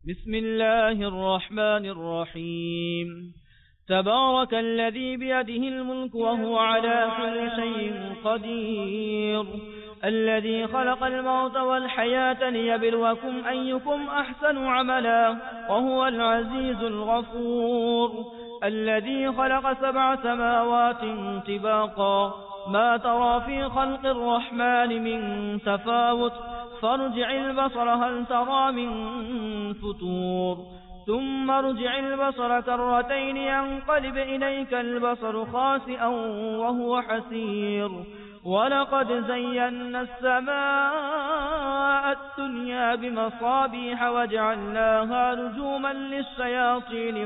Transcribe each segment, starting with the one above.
بسم الله الرحمن الرحيم تبارك الذي بيده الملك وهو على كل شيء قدير الذي خلق الموت والحياة ليبلوكم أيكم أحسن عملا وهو العزيز الغفور الذي خلق 7 سماوات طباقا ما ترى في خلق الرحمن من تفاوت فارجع البصر هل ترى من فتور ثم ارجع البصر كرتين ينقلب إليك البصر خاسئا وهو حسير ولقد زينا السماء الدنيا بمصابيح وجعلناها رجوما للشياطين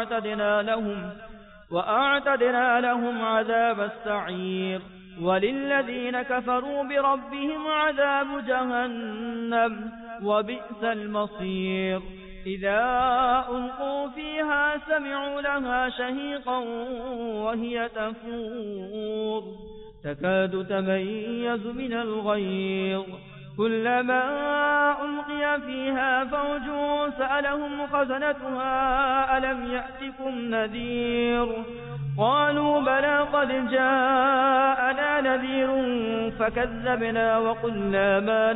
وأعتدنا لهم عذاب السعير وللذين كفروا بربهم عذاب جهنم وبئس المصير إذا ألقوا فيها سمعوا لها شهيقا وهي تفور تكاد تميز من الغيظ كلما ألقي فيها فوج سألهم خزنتها ألم يأتكم نذير قالوا بلى قد جاءنا نذير فكذبنا وقلنا ما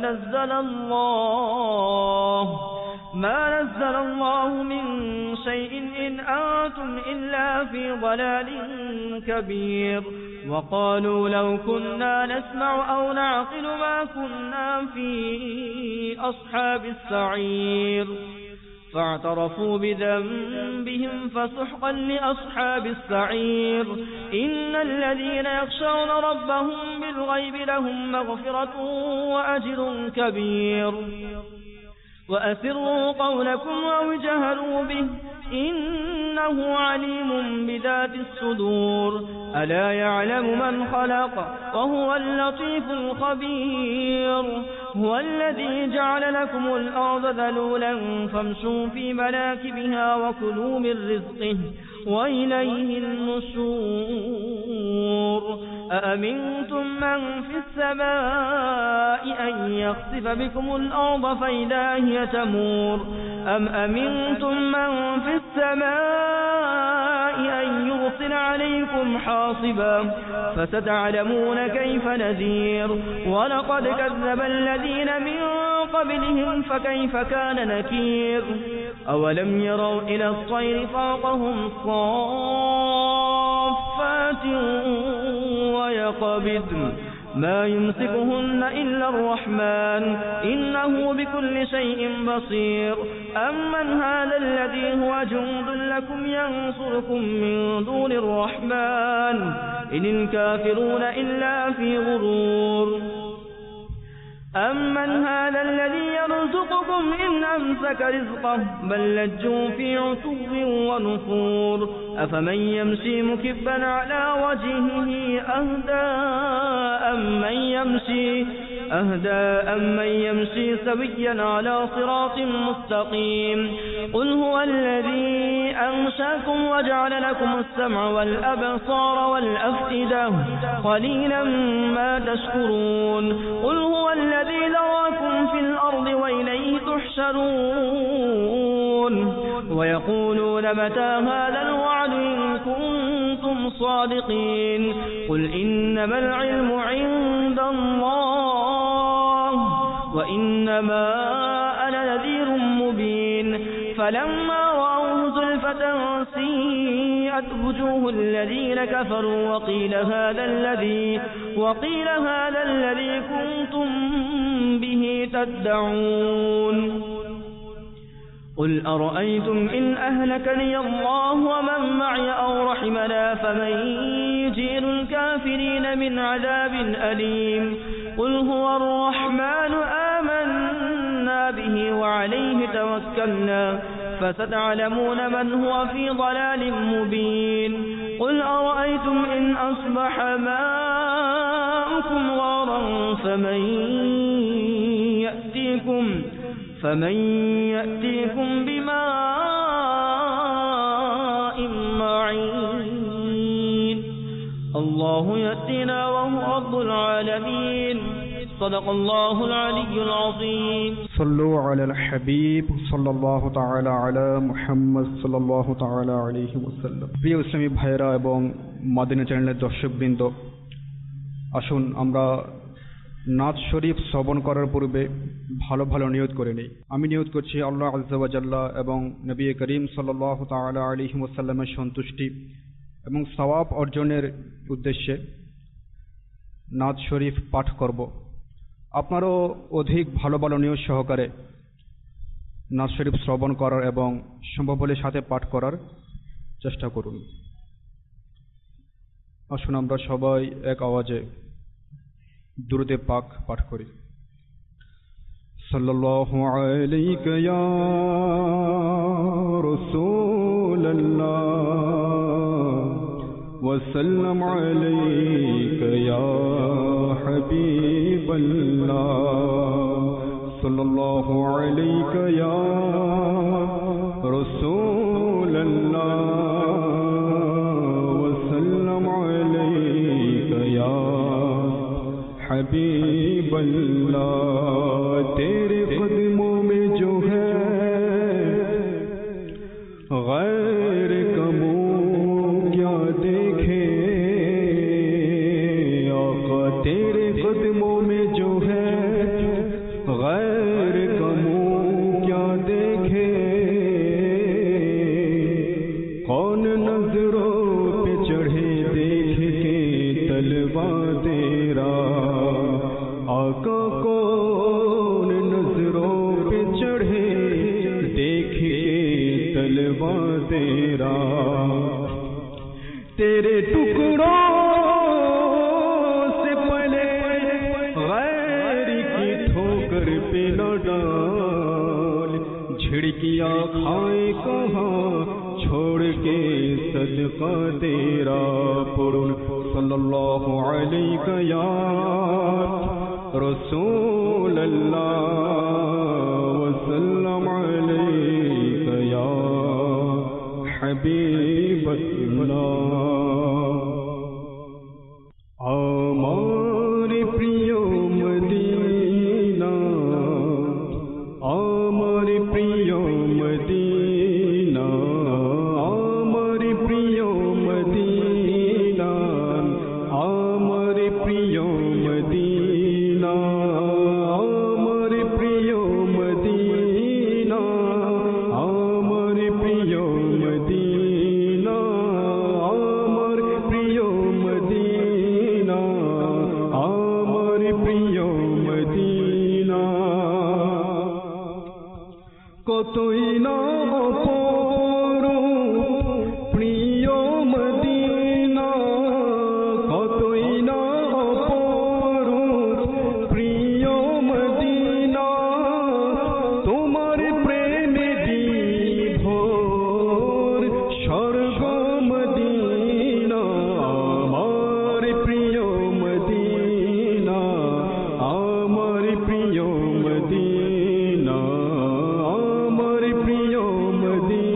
نزل الله من شيء إن أنتم إلا في ضلال كبير وقالوا لو كنا نسمع أو نعقل ما كنا في أصحاب السعير فاعترفوا بذنبهم فسحقا لأصحاب السعير إن الذين يخشون ربهم بالغيب لهم مغفرة وأجر كبير وأسروا قولكم أو جهروا به إنه عليم بذات الصدور ألا يعلم من خلق وهو اللطيف الخبير هو الذي جعل لكم الأرض ذلولا فامشوا في مناكبها وكلوا من رزقه وإليه النشور أأمنتم من في السماء أن يخسف بكم الأرض فإذا هي تمور أم أمنتم من في السماء أن يرسل عليكم حاصبا فستعلمون كيف نذير ولقد كذب الذين من قبلهم فكيف كان نكير أولم يروا إلى الطير فوقهم صافات ويقبضن ما يمسكهن إلا الرحمن إنه بكل شيء بصير أمن هذا الذي هو جند لكم ينصركم من دون الرحمن إن الكافرون إلا في غرور أمن هذا الذي يرزقكم إن أمسك رزقه بل لجوا في عتو ونفور أفمن يمشي مكبا على وجهه أهدى أمن يمشي سويا على صراط مستقيم قل هو الذي أنشأكم وجعل لكم السمع والأبصار والأفئدة قليلا ما تشكرون قل هو الذي ذراكم في الأرض وإليه تحشرون ويقولون متى هذا الوعد إن كنتم صادقين قل إنما العلم عند الله وإنما أنا نذير مبين فلما رأوه زلفة سيئت وجوه الذين كفروا وقيل هذا الذي كنتم به تدعون قل أرأيتم إن أهلكني الله ومن معي أو رحمنا فمن يجير الكافرين من عذاب أليم قل هو الرحمن آمنا به وعليه توكلنا فستعلمون من هو في ضلال مبين قل أرأيتم إن أصبح ماؤكم غورا فمن يأتيكم بماء معين الله يأتينا وهو رب العالمين صدق الله العلي العظيم صلوا على الحبيب صلى الله تعالى على محمد صلى الله تعالى عليه وسلم। প্রিয় ইসলামী ভাইরা এবং মদিনা চ্যানেলের দর্শকবৃন্দ, আসুন আমরা নাত শরীফ শ্রবণ করার পূর্বে ভালো ভালো নিয়ত করে নিই। আমি নিয়ত করছি আল্লাহ আযজা ওয়া জাল্লা এবং নবী করিম সাল্লাল্লাহু তাআলা আলাইহি ওয়াসাল্লামের সন্তুষ্টি এবং সওয়াব অর্জনের উদ্দেশ্যে নাত শরীফ পাঠ করব। আপনারাও অধিক ভালো ভালো নিয়ত সহকারে নাত শরীফ শ্রবণ করার এবং সম্ভব হলে সাথে পাঠ করার চেষ্টা করুন। আসুন আমরা সবাই এক আওয়াজে দুরূদে পাক পাঠ করি। সাল্লাল্লাহু আলাইকা ইয়া রাসূলুল্লাহ ওয়া সাল্লাম আলাইকা ইয়া হাবিবাল্লাহ সাল্লাল্লাহু আলাইকা ইয়া রাসূলুল্লাহ ওয়া সাল্লাম আলাইকা ইয়া हबीब अल्लाह। तेरे कदमों में जो है गैर कमो क्या देखे आका, तेरे कदमों में जो है गैर कमो क्या देखे। कौन नजरों पे चढ़े देख के तलवा तेरा आका, कौन नजरों पे चढ़े देख के तलवा तेरा। तेरे टुकड़ों से पले गैर की ठोकर पे न डाल, झिड़कियां खाए कहाँ छोड़ के सदका तेरा। पुरुन सल्लल्लाहु अलैका या रसूल अल्लाह व सल्लम अलैका या हबीब अल्लाह। हमारे प्रिय मदीना, हमारे प्रिय मदीना, हमारे प्रिय मदीना, हमारे प्रिय मदीना, हमारे प्रिय मदीना, हमारे प्रिय मदीना, हमारे प्रिय मदीना, हमारे प्रिय मदीना। কতই না অপরূপ প্রিয় মদিনা, কতই না অপরূপ প্রিয় মদিনা। তোমার প্রেমে বিভোর স্বর্গ মদিনা, আমার প্রিয় মদিনা, আমার প্রিয় মদিনা, আমার প্রিয় মদিনা।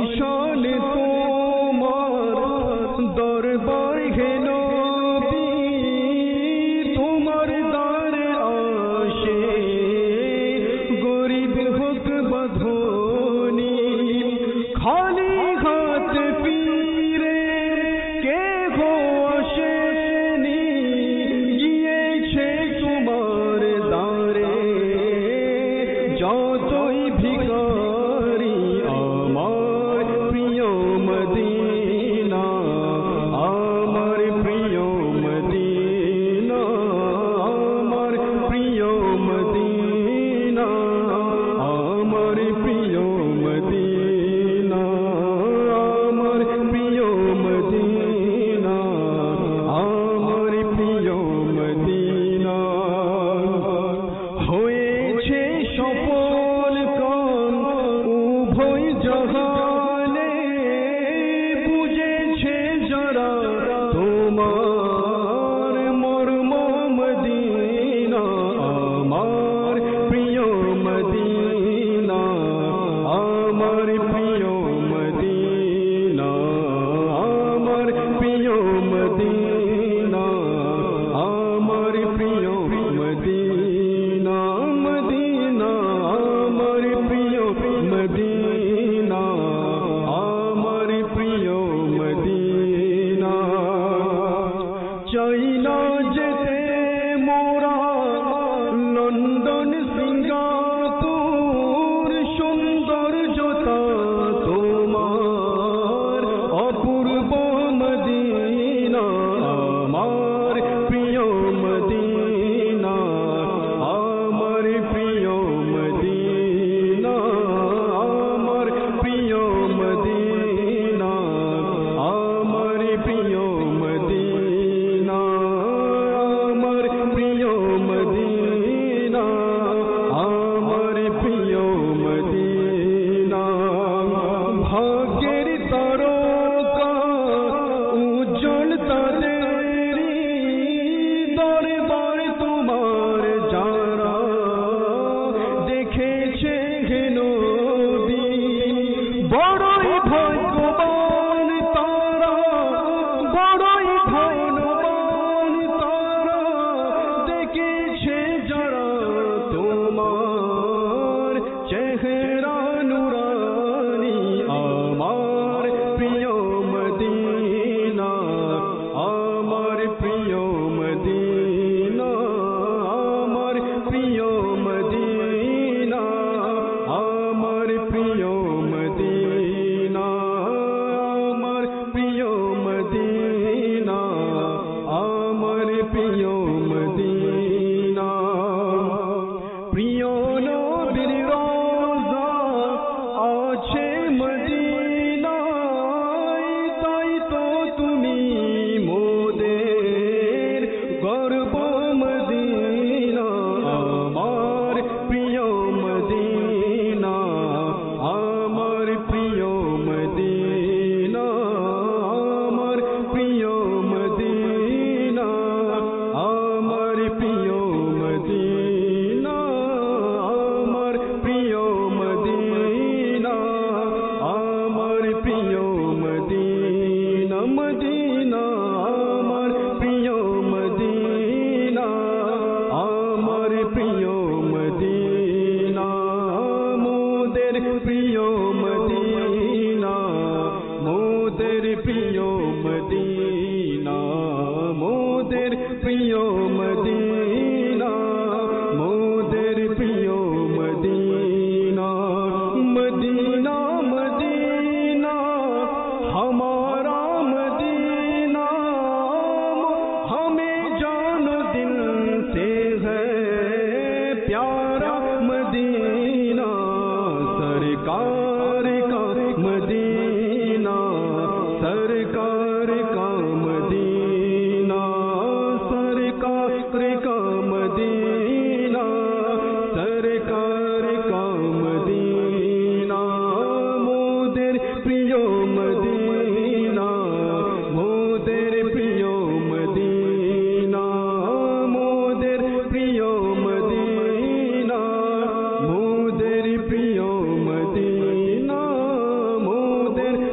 শান তোমার দরবার হে নবী, তোমার দ্বারে আসে গরিব হোক বা ধনী, খালি হাত ফিরে কেহ আসেনি, গিয়েছে তোমার দ্বারে যতই ভিখারি আমার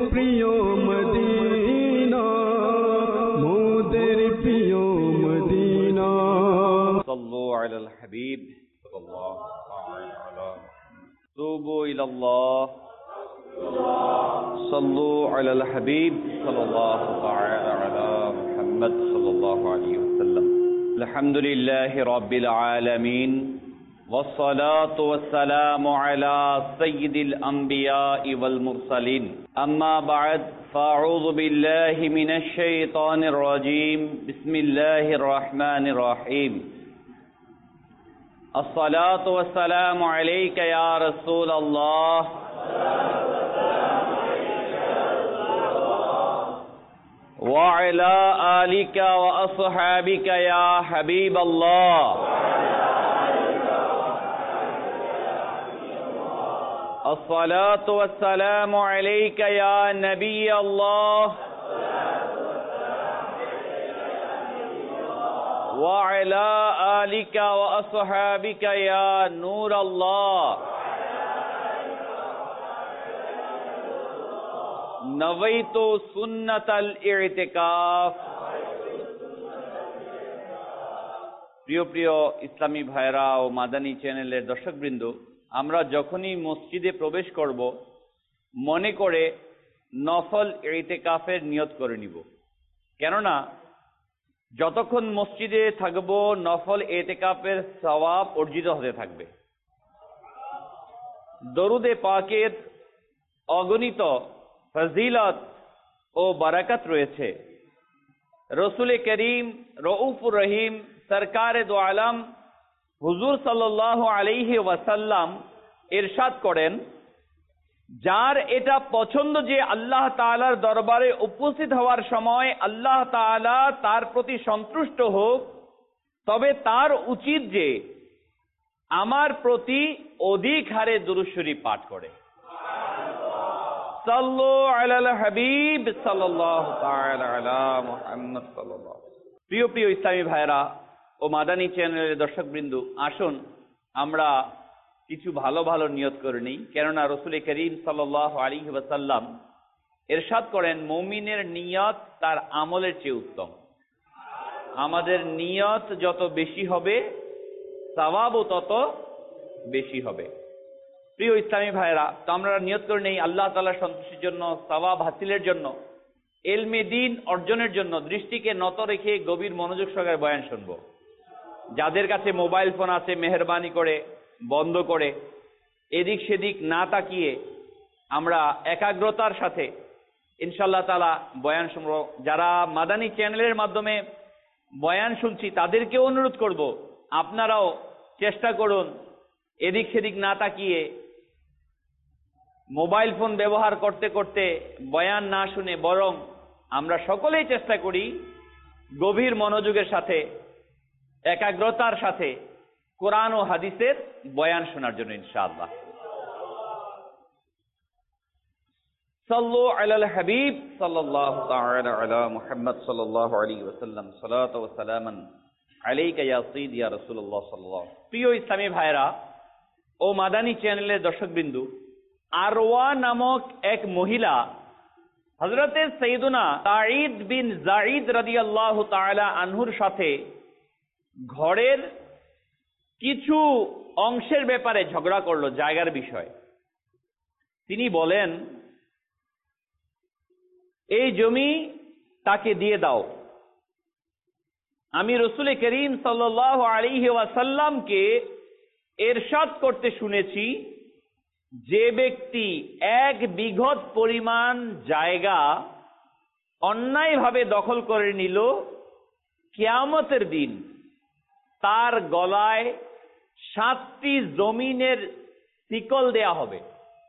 প্রিয় মদিনা, মোদের প্রিয় মদিনা। সাল্লু আলাল হাবিব সাল্লাল্লাহু আলাইহি তুবু ইলাল্লাহ, সাল্লু আলাল হাবিব সাল্লাল্লাহু তাআলা আলা মুহাম্মদ সাল্লাল্লাহু আলাইহি ওয়াসাল্লাম। আলহামদুলিল্লাহি রাব্বিল আলামিন والصلاة والسلام على سيد الأنبياء والمرسلين أما بعد فأعوذ بالله من الشيطان الرجيم بسم الله الرحمن الرحيم الصلاة والسلام عليك يا رسول الله وعلى آلك وأصحابك يا حبيب الله الصلاة والسلام عليك يا نبي الله وعلى آلك وأصحابك يا نور الله نويت سنة الاعتكاف। প্রিয় প্রিয় ইসলামী ভাইরা ও মাদানী চ্যানেলের দর্শকবৃন্দ, আমরা যখনই মসজিদে প্রবেশ করব মনে করে নফল ইতিকাফের নিয়ত করে নিব। কেননা যতক্ষণ মসজিদে থাকব নফল ইতিকাফের সওয়াব অর্জিত হতে থাকবে। দরুদে পাকের অগণিত ফজিলত ও বারাকাত রয়েছে। রসুল করিম রউফুর রহিম সরকারে দো আলম হুজুর সাল্লাল্লাহু আলাইহি ওয়াসাল্লাম ইরশাদ করেন, যার এটা পছন্দ যে আল্লাহ তাআলার দরবারে উপস্থিত হওয়ার সময় আল্লাহ তাআলা তার প্রতি সন্তুষ্ট হোক, তবে তার উচিত যে আমার প্রতি অধিক হারে দুরূদ শরীফ পাঠ করে। সাল্লু আলাল হাবিব সাল্লাল্লাহু তাআলা আলা মুহাম্মদ সাল্লাল্লাহু। প্রিয় প্রিয় ইসলামী ভাইরা ও মাদানী চ্যানেলের দর্শকবৃন্দ, আসুন আমরা কিছু ভালো ভালো নিয়ত করে নিই। কেননা রসুল করিম সাল্লাল্লাহু আলাইহি ওয়াসাল্লাম ইরশাদ করেন, মুমিনের নিয়ত তার আমলের চেয়ে উত্তম। আমাদের নিয়ত যত বেশি হবে সওয়াবও তত বেশি হবে। প্রিয় ইসলামী ভাইরা, তো আমরা নিয়ত করে নেই আল্লাহ তাআলার সন্তুষ্টির জন্য, সওয়াব হাসিলের জন্য, ইলমে দ্বীন অর্জনের জন্য দৃষ্টিকে নত রেখে গভীর মনোযোগ সহকারে বয়ান শুনবো। যাদের কাছে মোবাইল ফোন আছে মেহেরবানি করে বন্ধ করে এদিক সেদিক না তাকিয়ে আমরা একাগ্রতার সাথে ইনশাআল্লাহ তাআলা বয়ান শুনবো। যারা মাদানী চ্যানেলের মাধ্যমে বয়ান শুনছি তাদেরকেও অনুরোধ করব, আপনারাও চেষ্টা করুন এদিক সেদিক না তাকিয়ে মোবাইল ফোন ব্যবহার করতে করতে বয়ান না শুনে, বরং আমরা সকলেই চেষ্টা করি গভীর মনোযোগের সাথে একাগ্রতার সাথে কোরআন ও হাদিসের বয়ান শোনার জন্য ইনশাআল্লাহ। সাল্লু আলাল হাবিব সাল্লাল্লাহু তাআলা আলা মুহাম্মদ সাল্লাল্লাহু আলাইহি ওয়াসাল্লাম। সালাতু ওয়া সালামান আলাইকা ইয়া সাইয়্যিদি ইয়া রাসূলুল্লাহ সাল্লাল্লাহু। প্রিয় ইসলামী ভাইরা ও মাদানী চ্যানেলের দর্শকবৃন্দু, আরওয়া নামক এক মহিলা হযরতে সাইয়্যিদুনা সাঈদ বিন যায়েদ রাদিয়াল্লাহু তাআলা আনহুর সাথে ঘরের কিছু অংশের ব্যাপারে ঝগড়া করলো, জায়গার বিষয়। তিনি বলেন, এই জমি তাকে দিয়ে দাও। আমি রসুল করিম সাল্লাল্লাহু আলাইহি ওয়াসাল্লামকে ইরশাদ করতে শুনেছি, যে ব্যক্তি 1 বিঘত পরিমাণ জায়গা অন্যায়ভাবে দখল করে নিল, কিয়ামতের দিন তার গলায় 7টি জমিনের শিকল দেয়া হবে।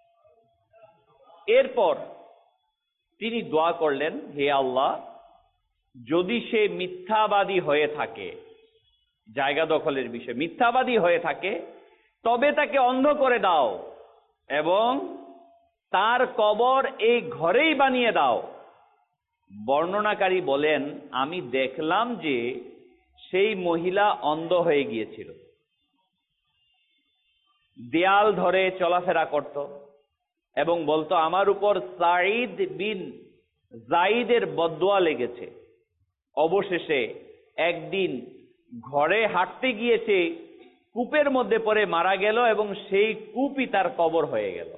এরপর তিনি দোয়া করলেন, হে আল্লাহ, যদি সে মিথ্যাবাদী হয়ে থাকে, জায়গা দখলের বিষয়ে মিথ্যাবাদী হয়ে থাকে, তবে তাকে অন্ধ করে দাও এবং তার কবর এই ঘরেই বানিয়ে দাও। বর্ণনাকারী বলেন, আমি দেখলাম যে সেই মহিলা অন্ধ হয়ে গিয়েছিল, দেয়াল ধরে চলাফেরা করত এবং বলতো আমার উপর সাঈদ বিন যায়েদের বদদোয়া লেগেছে। অবশেষে একদিন ঘরে হাঁটতে গিয়েছে, কূপের মধ্যে পড়ে মারা গেল এবং সেই কূপই তার কবর হয়ে গেল।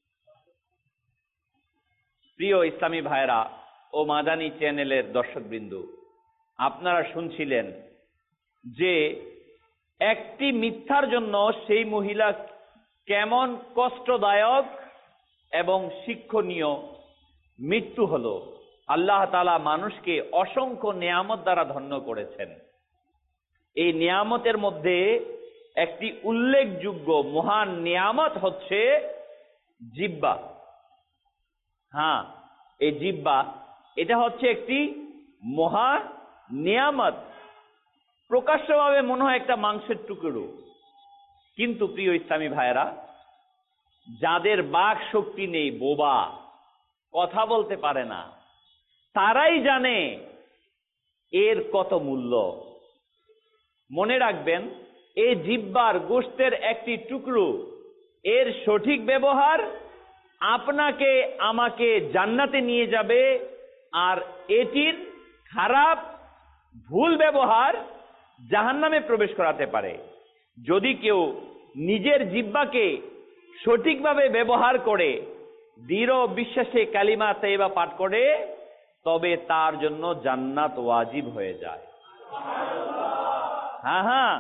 প্রিয় ইসলামী ভাইরা ও মাদানী চ্যানেলের দর্শকবৃন্দ, আপনারা শুনছিলেন যে একটি মিথ্যার জন্য সেই মহিলা কেমন কষ্টদায়ক এবং শিক্ষণীয় মৃত্যু হলো। আল্লাহ তাআলা মানুষকে অসংখ্য নিয়ামত দ্বারা ধন্য করেছেন। এই নিয়ামতের মধ্যে একটি উল্লেখযোগ্য মহান নিয়ামত হচ্ছে জিহ্বা। হ্যাঁ, এই জিহ্বা এটা হচ্ছে একটি মহা নিয়ামত। প্রকাশ্যভাবে মনে হয় একটা মাংসের টুকরো, কিন্তু প্রিয় ইসলামী ভাইয়েরা, যাদের বাক শক্তি নেই, বোবা, কথা বলতে পারে না, তারাই জানে এর কত মূল্য। মনে রাখবেন, এই জিহ্বার গোশতের একটি টুকরো, এর সঠিক ব্যবহার আপনাকে আমাকে জান্নাতে নিয়ে যাবে, আর এটির খারাপ ভুল ব্যবহার জাহান্নামে প্রবেশ করাতে পারে। যদি কেউ নিজের জিহ্বাকে সঠিকভাবে ব্যবহার করে দৃঢ় বিশ্বাসে কালিমা তাইয়্যিবা পাঠ করে, তবে তার জন্য জান্নাত ওয়াজিব হয়ে যায়। হ্যাঁ হ্যাঁ,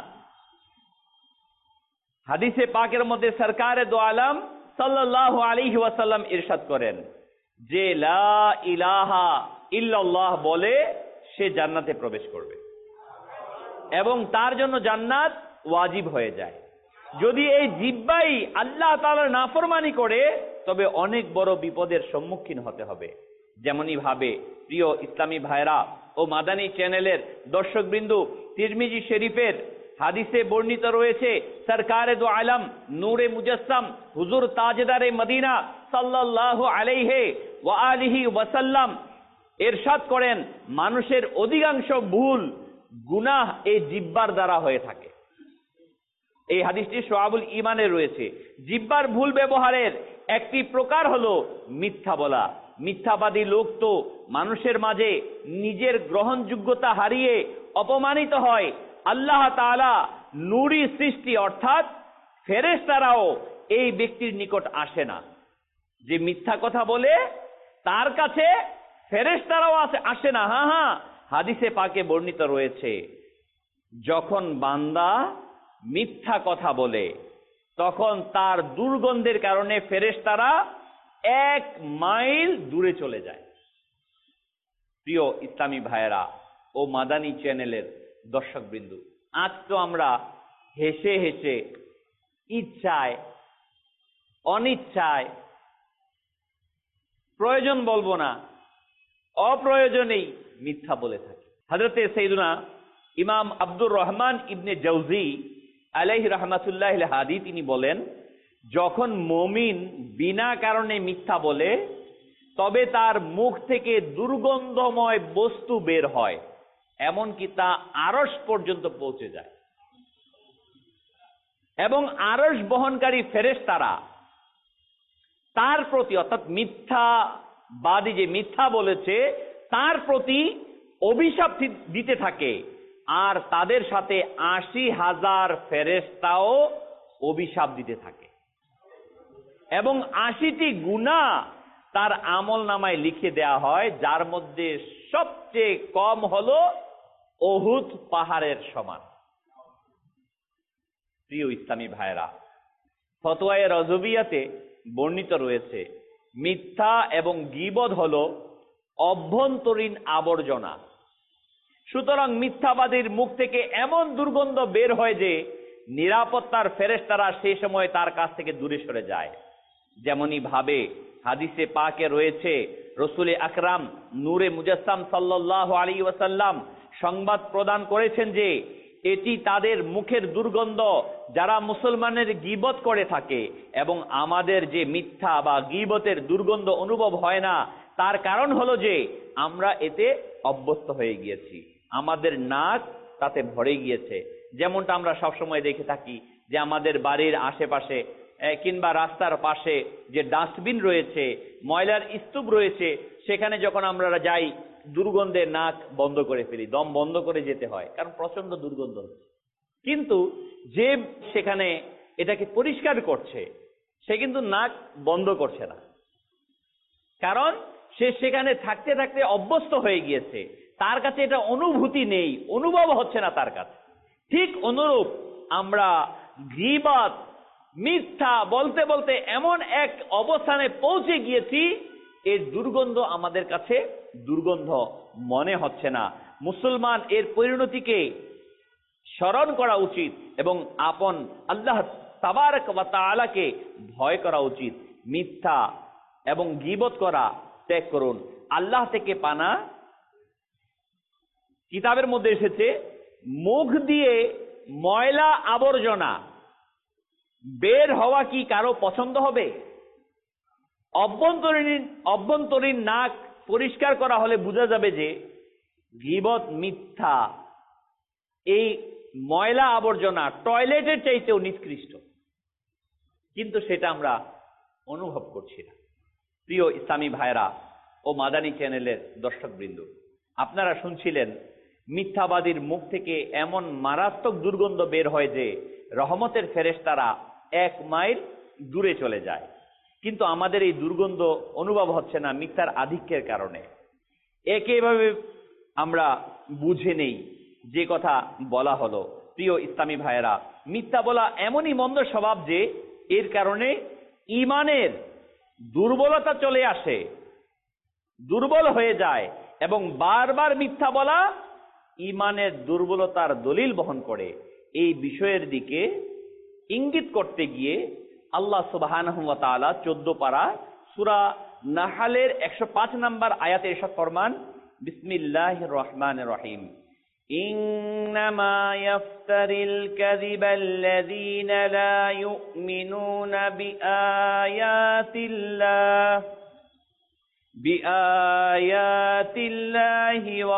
হাদিসে পাকের মধ্যে সরকারে দো আলম সাল্লাল্লাহু আলাইহি ওয়াসাল্লাম ইরশাদ করেন যে লা ইলাহা ইল্লাল্লাহ বলে সে জান্নাতে প্রবেশ করবে এবং তার জন্য জান্নাত ওয়াজিব হয়ে যায়। যদি এই জিহ্বাই আল্লাহ তাআলার নাফরমানি করে, তবে অনেক বড় বিপদের সম্মুখীন হতে হবে। যেমনই ভাবে প্রিয় ইসলামী ভাইরা ও মাদানী চ্যানেলের দর্শকবৃন্দ, তিরমিজি শরীফের হাদিসে বর্ণিত রয়েছে, সরকারে দো আলম নূরে মুজাসসাম হুজুর তাজদারে মদিনা সাল্লাল্লাহু আলাইহি ওয়া আলিহি ওয়াসাল্লাম ইরশাদ করেন, মানুষের অধিকাংশ ভুল গুনাহ এই জিহ্বার দ্বারা হয়ে থাকে। এই হাদিসটি শুআবুল ঈমানে রয়েছে। জিহ্বার ভুল ব্যবহারের একটি প্রকার হলো মিথ্যা বলা। মিথ্যাবাদী লোক তো মানুষের মাঝে নিজের গ্রহণযোগ্যতা হারিয়ে অপমানিত হয়। আল্লাহ তাআলা নূরি সৃষ্টি অর্থাৎ ফেরেশতারাও এই ব্যক্তির নিকট আসে না। যে মিথ্যা কথা বলে তার কাছে ফেরেশতারাও আসে না। হ্যাঁ হ্যাঁ, হাদিসে পাকে বর্ণিত রয়েছে, যখন বান্দা মিথ্যা কথা বলে তখন তার দুর্গন্ধের কারণে ফেরেশতারা 1 মাইল দূরে চলে যায়। প্রিয় ইসলামী ভাইয়েরা ও মাদানী চ্যানেলের দর্শকবৃন্দ, আজ তো আমরা হেসে হেসে, ইচ্ছায় অনিচ্ছায়, প্রয়োজন বলবো না, অপ্রয়োজনেই মিথ্যা বলে থাকি। হযরতে সাইয়্যিদুনা ইমাম আব্দুর রহমান ইবনে জাওজি আলাইহি রাহমাতুল্লাহ হাদি তিনি বলেন, যখন মুমিন বিনা কারণে মিথ্যা বলে, তবে তার মুখ থেকে দুর্গন্ধময় বস্তু বের হয়, এমনকি তা আরশ পর্যন্ত পৌঁছে যায় এবং আরশ বহনকারী ফেরেশতারা তার প্রতি, অর্থাৎ মিথ্যাবাদী যে মিথ্যা বলেছে তার প্রতি অভিশাপ দিতে থাকে, আর তাদের সাথে ৮০,০০০ ফেরেশতাও অভিশাপ দিতে থাকে এবং ৮০টি গুনাহ তার আমল নামায় লিখে দেয়া হয়, যার মধ্যে সবচেয়ে কম হলো উহুদ পাহাড়ের সমান। প্রিয় ইসলামী ভাইরা, ফতোয়ায়ে রজবিয়াতে বর্ণিত রয়েছে, মিথ্যা এবং গীবত হলো অভ্যন্তরীণ আবর্জনা। সুতরাং মিথ্যাবাদীর মুখ থেকে এমন দুর্গন্ধ বের হয় যে নিরাপত্তার ফেরেশতারা সেই সময় তার কাছ থেকে দূরে সরে যায়। যেমনই ভাবে হাদিসে পাকে রয়েছে, রাসূল আকরাম নূরে মুজাসসাম সাল্লাল্লাহু আলাইহি ওয়াসাল্লাম সংবাদ প্রদান করেছেন যে এটি তাদের মুখের দুর্গন্ধ যারা মুসলমানের গীবত করে থাকে, এবং আমাদের যে মিথ্যা বা গীবতের দুর্গন্ধ অনুভব হয় না, তার কারণ হলো যে আমরা এতে অভ্যস্ত হয়ে গিয়েছি, আমাদের নাক তাতে ভরে গিয়েছে। যেমনটা আমরা সবসময় দেখে থাকি যে আমাদের বাড়ির আশেপাশে কিংবা রাস্তার পাশে যে ডাস্টবিন রয়েছে, ময়লার স্তূপ রয়েছে, সেখানে যখন আমরা যাই দুর্গন্ধে নাক বন্ধ করে ফেলি, দম বন্ধ করে যেতে হয়, কারণ প্রচন্ড দুর্গন্ধ হচ্ছে। কিন্তু যে সেখানে এটাকে পরিষ্কার করছে সে কিন্তু নাক বন্ধ করছে না, কারণ সে সেখানে থাকতে থাকতে অভ্যস্ত হয়ে গিয়েছে, তার কাছে এটা অনুভূতি নেই, অনুভব হচ্ছে না তার কাছে। ঠিক অনুরূপ আমরা গীবত, মিথ্যা বলতে বলতে এমন এক অবস্থানে পৌঁছে গিয়েছি, এর দুর্গন্ধ আমাদের কাছে দুর্গন্ধ মনে হচ্ছে না। মুসলমান এর পরিণতিকে স্মরণ করা উচিত এবং আপন আল্লাহ তাবারক ওয়া তাআলাকে ভয় করা উচিত। মিথ্যা এবং গীবত করা ত্যাগ করুন। আল্লাহ থেকে পানা, কিতাবের মধ্যে এসেছে, মুখ দিয়ে ময়লা আবর্জনা বের হওয়া কি কারো পছন্দ হবে? অভ্যন্তরীণ নাক পরিষ্কার করা হলে বোঝা যাবে যে গীবত, মিথ্যা, এই ময়লা আবর্জনা টয়লেটের চাইতেও নিকৃষ্ট, কিন্তু সেটা আমরা অনুভব করছি না। প্রিয় ইসলামী ভাইরা ও মাদানী চ্যানেলের দর্শকবৃন্দ, আপনারা শুনছিলেন মিথ্যাবাদীর মুখ থেকে এমন মারাত্মক দুর্গন্ধ বের হয় যে রহমতের ফেরেশতারা 1 মাইল দূরে চলে যায়, কিন্তু আমাদের এই দুর্গন্ধ অনুভব হচ্ছে না মিথ্যার আধিক্যের কারণে। একেভাবে আমরা বুঝে নেই যে কথা বলা হলো। প্রিয় ইসলামী ভাইয়েরা, মিথ্যা বলা এমনই মন্দ স্বভাব যে এর কারণে ঈমানের দুর্বলতা চলে আসে, দুর্বল হয়ে যায়, এবং বারবার মিথ্যা বলা ঈমানের দুর্বলতার দলিল বহন করে। এই বিষয়ের দিকে ইঙ্গিত করতে গিয়ে আল্লাহ সুবহানাহু ওয়া তাআলা 14 পারা সূরা নাহলের 105 নম্বর আয়াতে ইরশাদ ফরমান, বিসমিল্লাহির রহমানির রহিম, ইন্নামা ইয়াফতারিল কাযিবাল্লাযীনা লা ইউমিনুনা বিআয়াতিল্লাহি ওয়া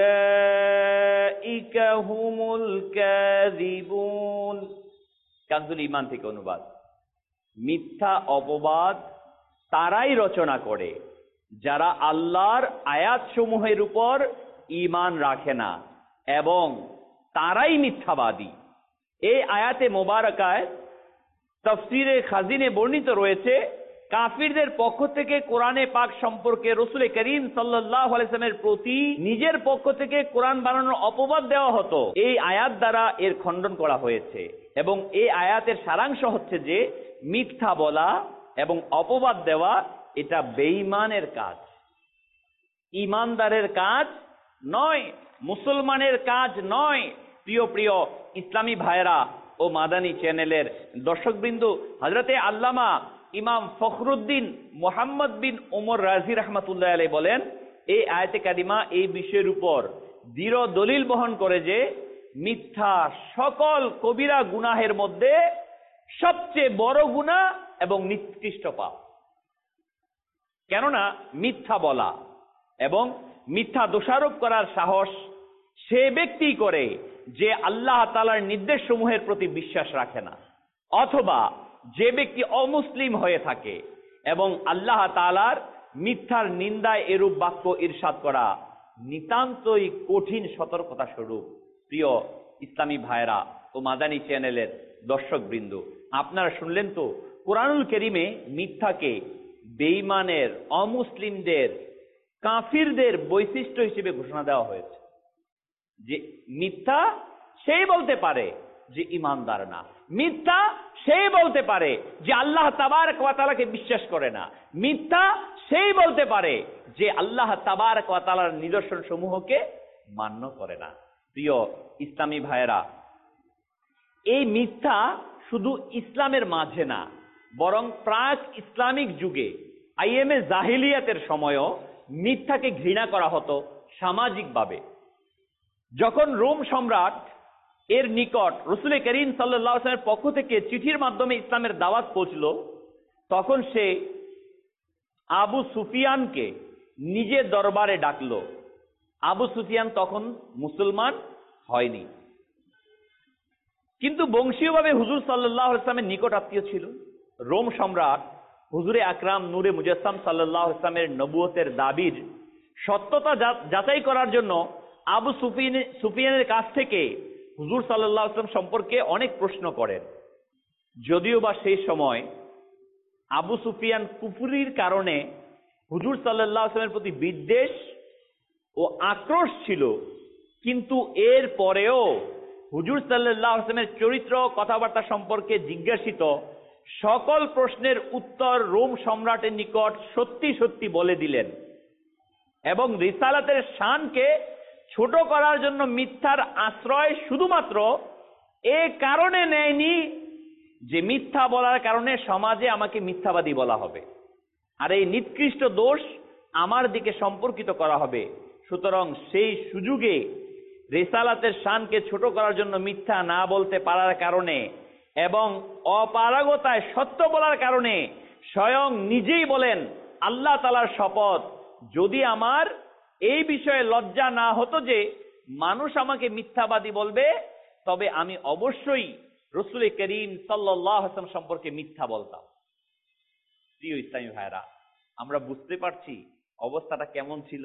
উলাইকা হুমুল কাযিবুন। কানজুল ঈমান থেকে অনুবাদ। মিথ্যা অপবাদ তারাই রচনা করে যারা আল্লাহর আয়াতসমূহের উপর ঈমান রাখে না, এবং তারাই মিথ্যাবাদী। এই আয়াতে মোবারকায় তাফসীরে খাজিনে বর্ণিত রয়েছে, কাফিরদের পক্ষ থেকে কোরআনে পাক সম্পর্কে রাসূল করিম সাল্লাল্লাহু আলাইহি ওয়াসাল্লামের প্রতি নিজের পক্ষ থেকে কোরআন বানানোর অপবাদ দেওয়া হতো। এই আয়াত দ্বারা এর খণ্ডন করা হয়েছে, এবং এই আয়াতের সারাংশ হচ্ছে যে মিথ্যা বলা এবং অপবাদ দেওয়া এটা বেঈমানের কাজ, ঈমানদারের কাজ নয়, মুসলমানের কাজ নয়। প্রিয় প্রিয় ইসলামী ভাইরা ও মাদানী চ্যানেলের দর্শকবৃন্দ, হযরতে আল্লামা ইমাম ফখরুদ্দিন মুহাম্মদ বিন ওমর রাজি রাহমাতুল্লাহ আলাইহি বলেন, এই আয়াতে কারিমা এই বিষয়ের উপর দৃঢ় দলিল বহন করে যে মিথ্যা সকল কবিরা গুনাহের মধ্যে সবচেয়ে বড় গুনাহ এবং নিকৃষ্ট পাপ। কেননা মিথ্যা বলা এবং মিথ্যা দোষারোপ করার সাহস সে ব্যক্তি করে যে আল্লাহ তাআলার নির্দেশ সমূহের প্রতি বিশ্বাস রাখে না, অথবা যে ব্যক্তি অমুসলিম হয়ে থাকে, এবং আল্লাহ তাআলার মিথ্যার নিন্দায় এরূপ বাক্য ইরশাদ করা নিতান্তই কঠিন সতর্কতা স্বরূপ। প্রিয় ইসলামী ভাইরা ও মাদানী চ্যানেলের দর্শকবৃন্দ, আপনারা শুনলেন তো কোরআনুল কারীমে মিথ্যাকে বেঈমানের, অমুসলিমদের, কাফিরদের বৈশিষ্ট্য হিসেবে ঘোষণা দেওয়া হয়েছে। যে মিথ্যা সেই বলতে পারে যে ঈমানদার না, মিথ্যা সেই বলতে পারে যে আল্লাহ তাবারক ওয়া তাআলাকে বিশ্বাস করে না, মিথ্যা সেই বলতে পারে যে আল্লাহ তাবারক ওয়া তাআলার নিদর্শন সমূহকে মান্য করে না। প্রিয় ইসলামী ভাইয়েরা, এই মিথ্যা শুধু ইসলামের মাঝে না, বরং প্রাক ইসলামিক যুগে আইএমএ জাহিলিয়াতের সময়ও মিথ্যাকে ঘৃণা করা হতো সামাজিকভাবে। যখন রোম সম্রাট এর নিকট রাসূল করিম সাল্লাল্লাহু আলাইহি ওয়াসাল্লামের পক্ষ থেকে চিঠির মাধ্যমে ইসলামের দাওয়াত পৌঁছল, তখন সে আবু সুফিয়ানকে নিজের দরবারে ডাকলো। আবু সুফিয়ান তখন মুসলমান হয়নি, কিন্তু বংশীয়ভাবে হুজুর সাল্লাল্লাহু আলাইহি ওয়াসাল্লামের নিকট আত্মীয় ছিল। রোম সম্রাট হুজুরে আকরাম নূরে মুজাসসাম সাল্লাল্লাহু আলাইহি ওয়াসাল্লামের নবুয়তের দাবির সত্যতা যাচাই করার জন্য আবু সুফিয়ানের কাছ থেকে হুজুর সাল্লাল্লাহু আলাইহি ওয়াসাল্লাম সম্পর্কে অনেক প্রশ্ন করেন। যদিও বা সেই সময় আবু সুফিয়ান কুফরির কারণে হুজুর সাল্লাল্লাহু আলাইহি ওয়াসাল্লামের প্রতি বিদ্বেষ ও আক্রোশ ছিল, কিন্তু এর পরেও হুজুর সাল্লাল্লাহু আলাইহি ওয়াসাল্লামের চরিত্র কথাবার্তা সম্পর্কে জিজ্ঞাসিত সকল প্রশ্নের উত্তর রোম সম্রাটের নিকট সত্যি সত্যি বলে দিলেন এবং রিসালাতের শানকে ছোট করার জন্য মিথ্যার আশ্রয় শুধুমাত্র এ কারণে নেয়নি যে মিথ্যা বলার কারণে সমাজে আমাকে মিথ্যাবাদী বলা হবে আর এই নিকৃষ্ট দোষ আমার দিকে সম্পর্কিত করা হবে। সুতরাং সেই সুযোগে রিসালাতের শানকে ছোট করার জন্য মিথ্যা না বলতে পারার কারণে এবং অপারগতায় সত্য বলার কারণে স্বয়ং নিজেই বলেন, আল্লাহ তাআলার শপথ, যদি আমার এই বিষয়ে লজ্জা না হতো যে মানুষ আমাকে মিথ্যাবাদী বলবে, তবে আমি অবশ্যই রাসূল করিম সাল্লাল্লাহু আলাইহি ওয়াসাল্লাম সম্পর্কে মিথ্যা বলতাম। প্রিয় ইসলামী ভাইরা, আমরা বুঝতে পারছি অবস্থাটা কেমন ছিল।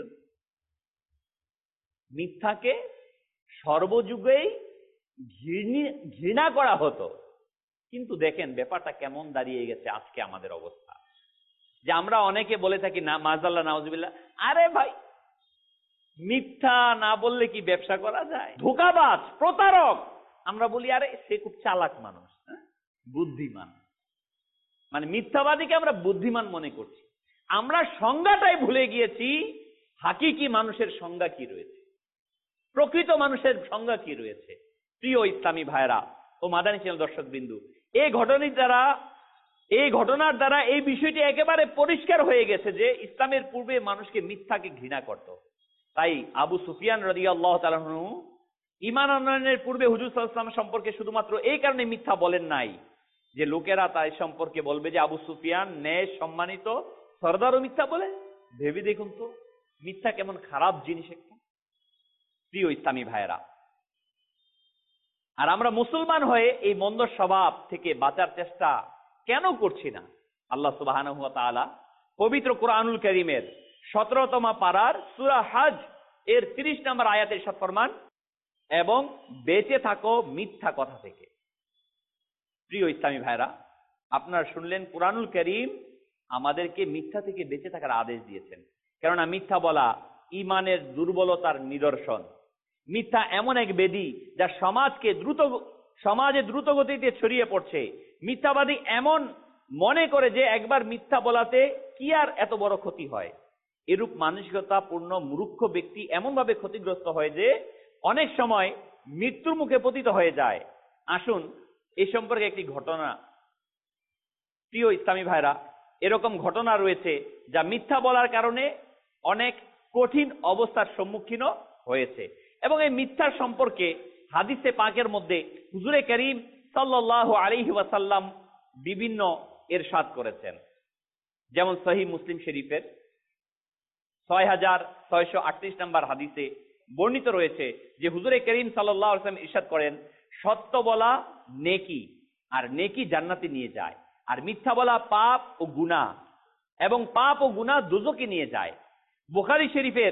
মিথ্যাকে সর্বযুগেই ঘৃণা করা হতো, কিন্তু দেখেন ব্যাপারটা কেমন দাঁড়িয়ে গেছে আজকে আমাদের অবস্থা, যে আমরা অনেকে বলে থাকি না, মাযাল্লাহ নাউযুবিল্লাহ, আরে ভাই মিথ্যা না বললে কি ব্যবসা করা যায়, ধোঁকাবাজ প্রতারক। আমরা বলি আরে সে খুব চালাক মানুষ, বুদ্ধিমান, মানে মিথ্যাবাদীকে আমরা বুদ্ধিমান মনে করছি। আমরা সংজ্ঞাটাই ভুলে গিয়েছি হাকিকি মানুষের সংজ্ঞা কি রয়েছে, প্রকৃত মানুষের সংজ্ঞা কি রয়েছে। প্রিয় ইসলামী ভাইরা ও মাদানী চ্যানেল দর্শক বিন্দু, এই ঘটনার দ্বারা এই বিষয়টি একেবারে পরিষ্কার হয়ে গেছে যে ইসলামের পূর্বে মানুষকে মিথ্যাকে ঘৃণা করত। তাই আবু সুফিয়ান রাদিয়াল্লাহু তাআলা আনহু ঈমান আনয়নের পূর্বে হুজুর সাল্লাল্লাহু আলাইহি ওয়াসাল্লাম সম্পর্কে শুধুমাত্র এই কারণে মিথ্যা বলেন নাই যে লোকেরা তাই সম্পর্কে বলবে যে আবু সুফিয়ান ন্যায় সম্মানিত সরদারও মিথ্যা বলে। ভেবে দেখুন তো মিথ্যা কেমন খারাপ জিনিস একটা। প্রিয় ইসলামী ভাইরা, আর আমরা মুসলমান হয়ে এই মন্দ স্বভাব থেকে বাঁচার চেষ্টা কেন করছি না? আল্লাহ সুবহানাহু ওয়া তাআলা পবিত্র কোরআনুল কারীমের 17তম পারার সূরা হজ এর 30 নম্বর আয়াতে ইরশাদ ফরমান, এবং বেঁচে থাকো মিথ্যা কথা থেকে। প্রিয় ইসলামী ভাইরা, আপনারা শুনলেন কোরআনুল কারীম আমাদেরকে মিথ্যা থেকে বেঁচে থাকার আদেশ দিয়েছেন, কেননা মিথ্যা বলা ঈমানের দুর্বলতার নিদর্শন। মিথ্যা এমন এক ব্যাধি যা সমাজে দ্রুত গতিতে ছড়িয়ে পড়ছে। মিথ্যাবাদী এমন মনে করে যে একবার মিথ্যা বলাতে কি আর এত বড় ক্ষতি হয়। এরূপ মানসিকতা পূর্ণ মূর্খ ব্যক্তি এমন ভাবে ক্ষতিগ্রস্ত হয় যে অনেক সময় মৃত্যুর মুখে পতিত হয়ে যায়। আসুন এই সম্পর্কে একটি ঘটনা, প্রিয় ইসলামী ভাইরা, এরকম ঘটনা রয়েছে যা মিথ্যা বলার কারণে অনেক কঠিন অবস্থার সম্মুখীন হয়েছে, এবং এই মিথ্যার সম্পর্কে হাদিসে পাকের মধ্যে হুজুরে করিম সাল্লাল্লাহু আলাইহি ওয়াসাল্লাম বিভিন্ন ইরশাদ করেছেন। যেমন সহিহ মুসলিম শরীফের 6638 নম্বর হাদিসে বর্ণিত রয়েছে যে হুজুরে করিম সাল্লাল্লাহু আলাইহি ওয়াসাল্লাম ইরশাদ করেন, সত্য বলা নেকি, আর নেকি জান্নাতে নিয়ে যায়, আর মিথ্যা বলা পাপ ও গুনাহ, এবং পাপ ও গুনাহ দোজখে নিয়ে যায়। বুখারী শরীফের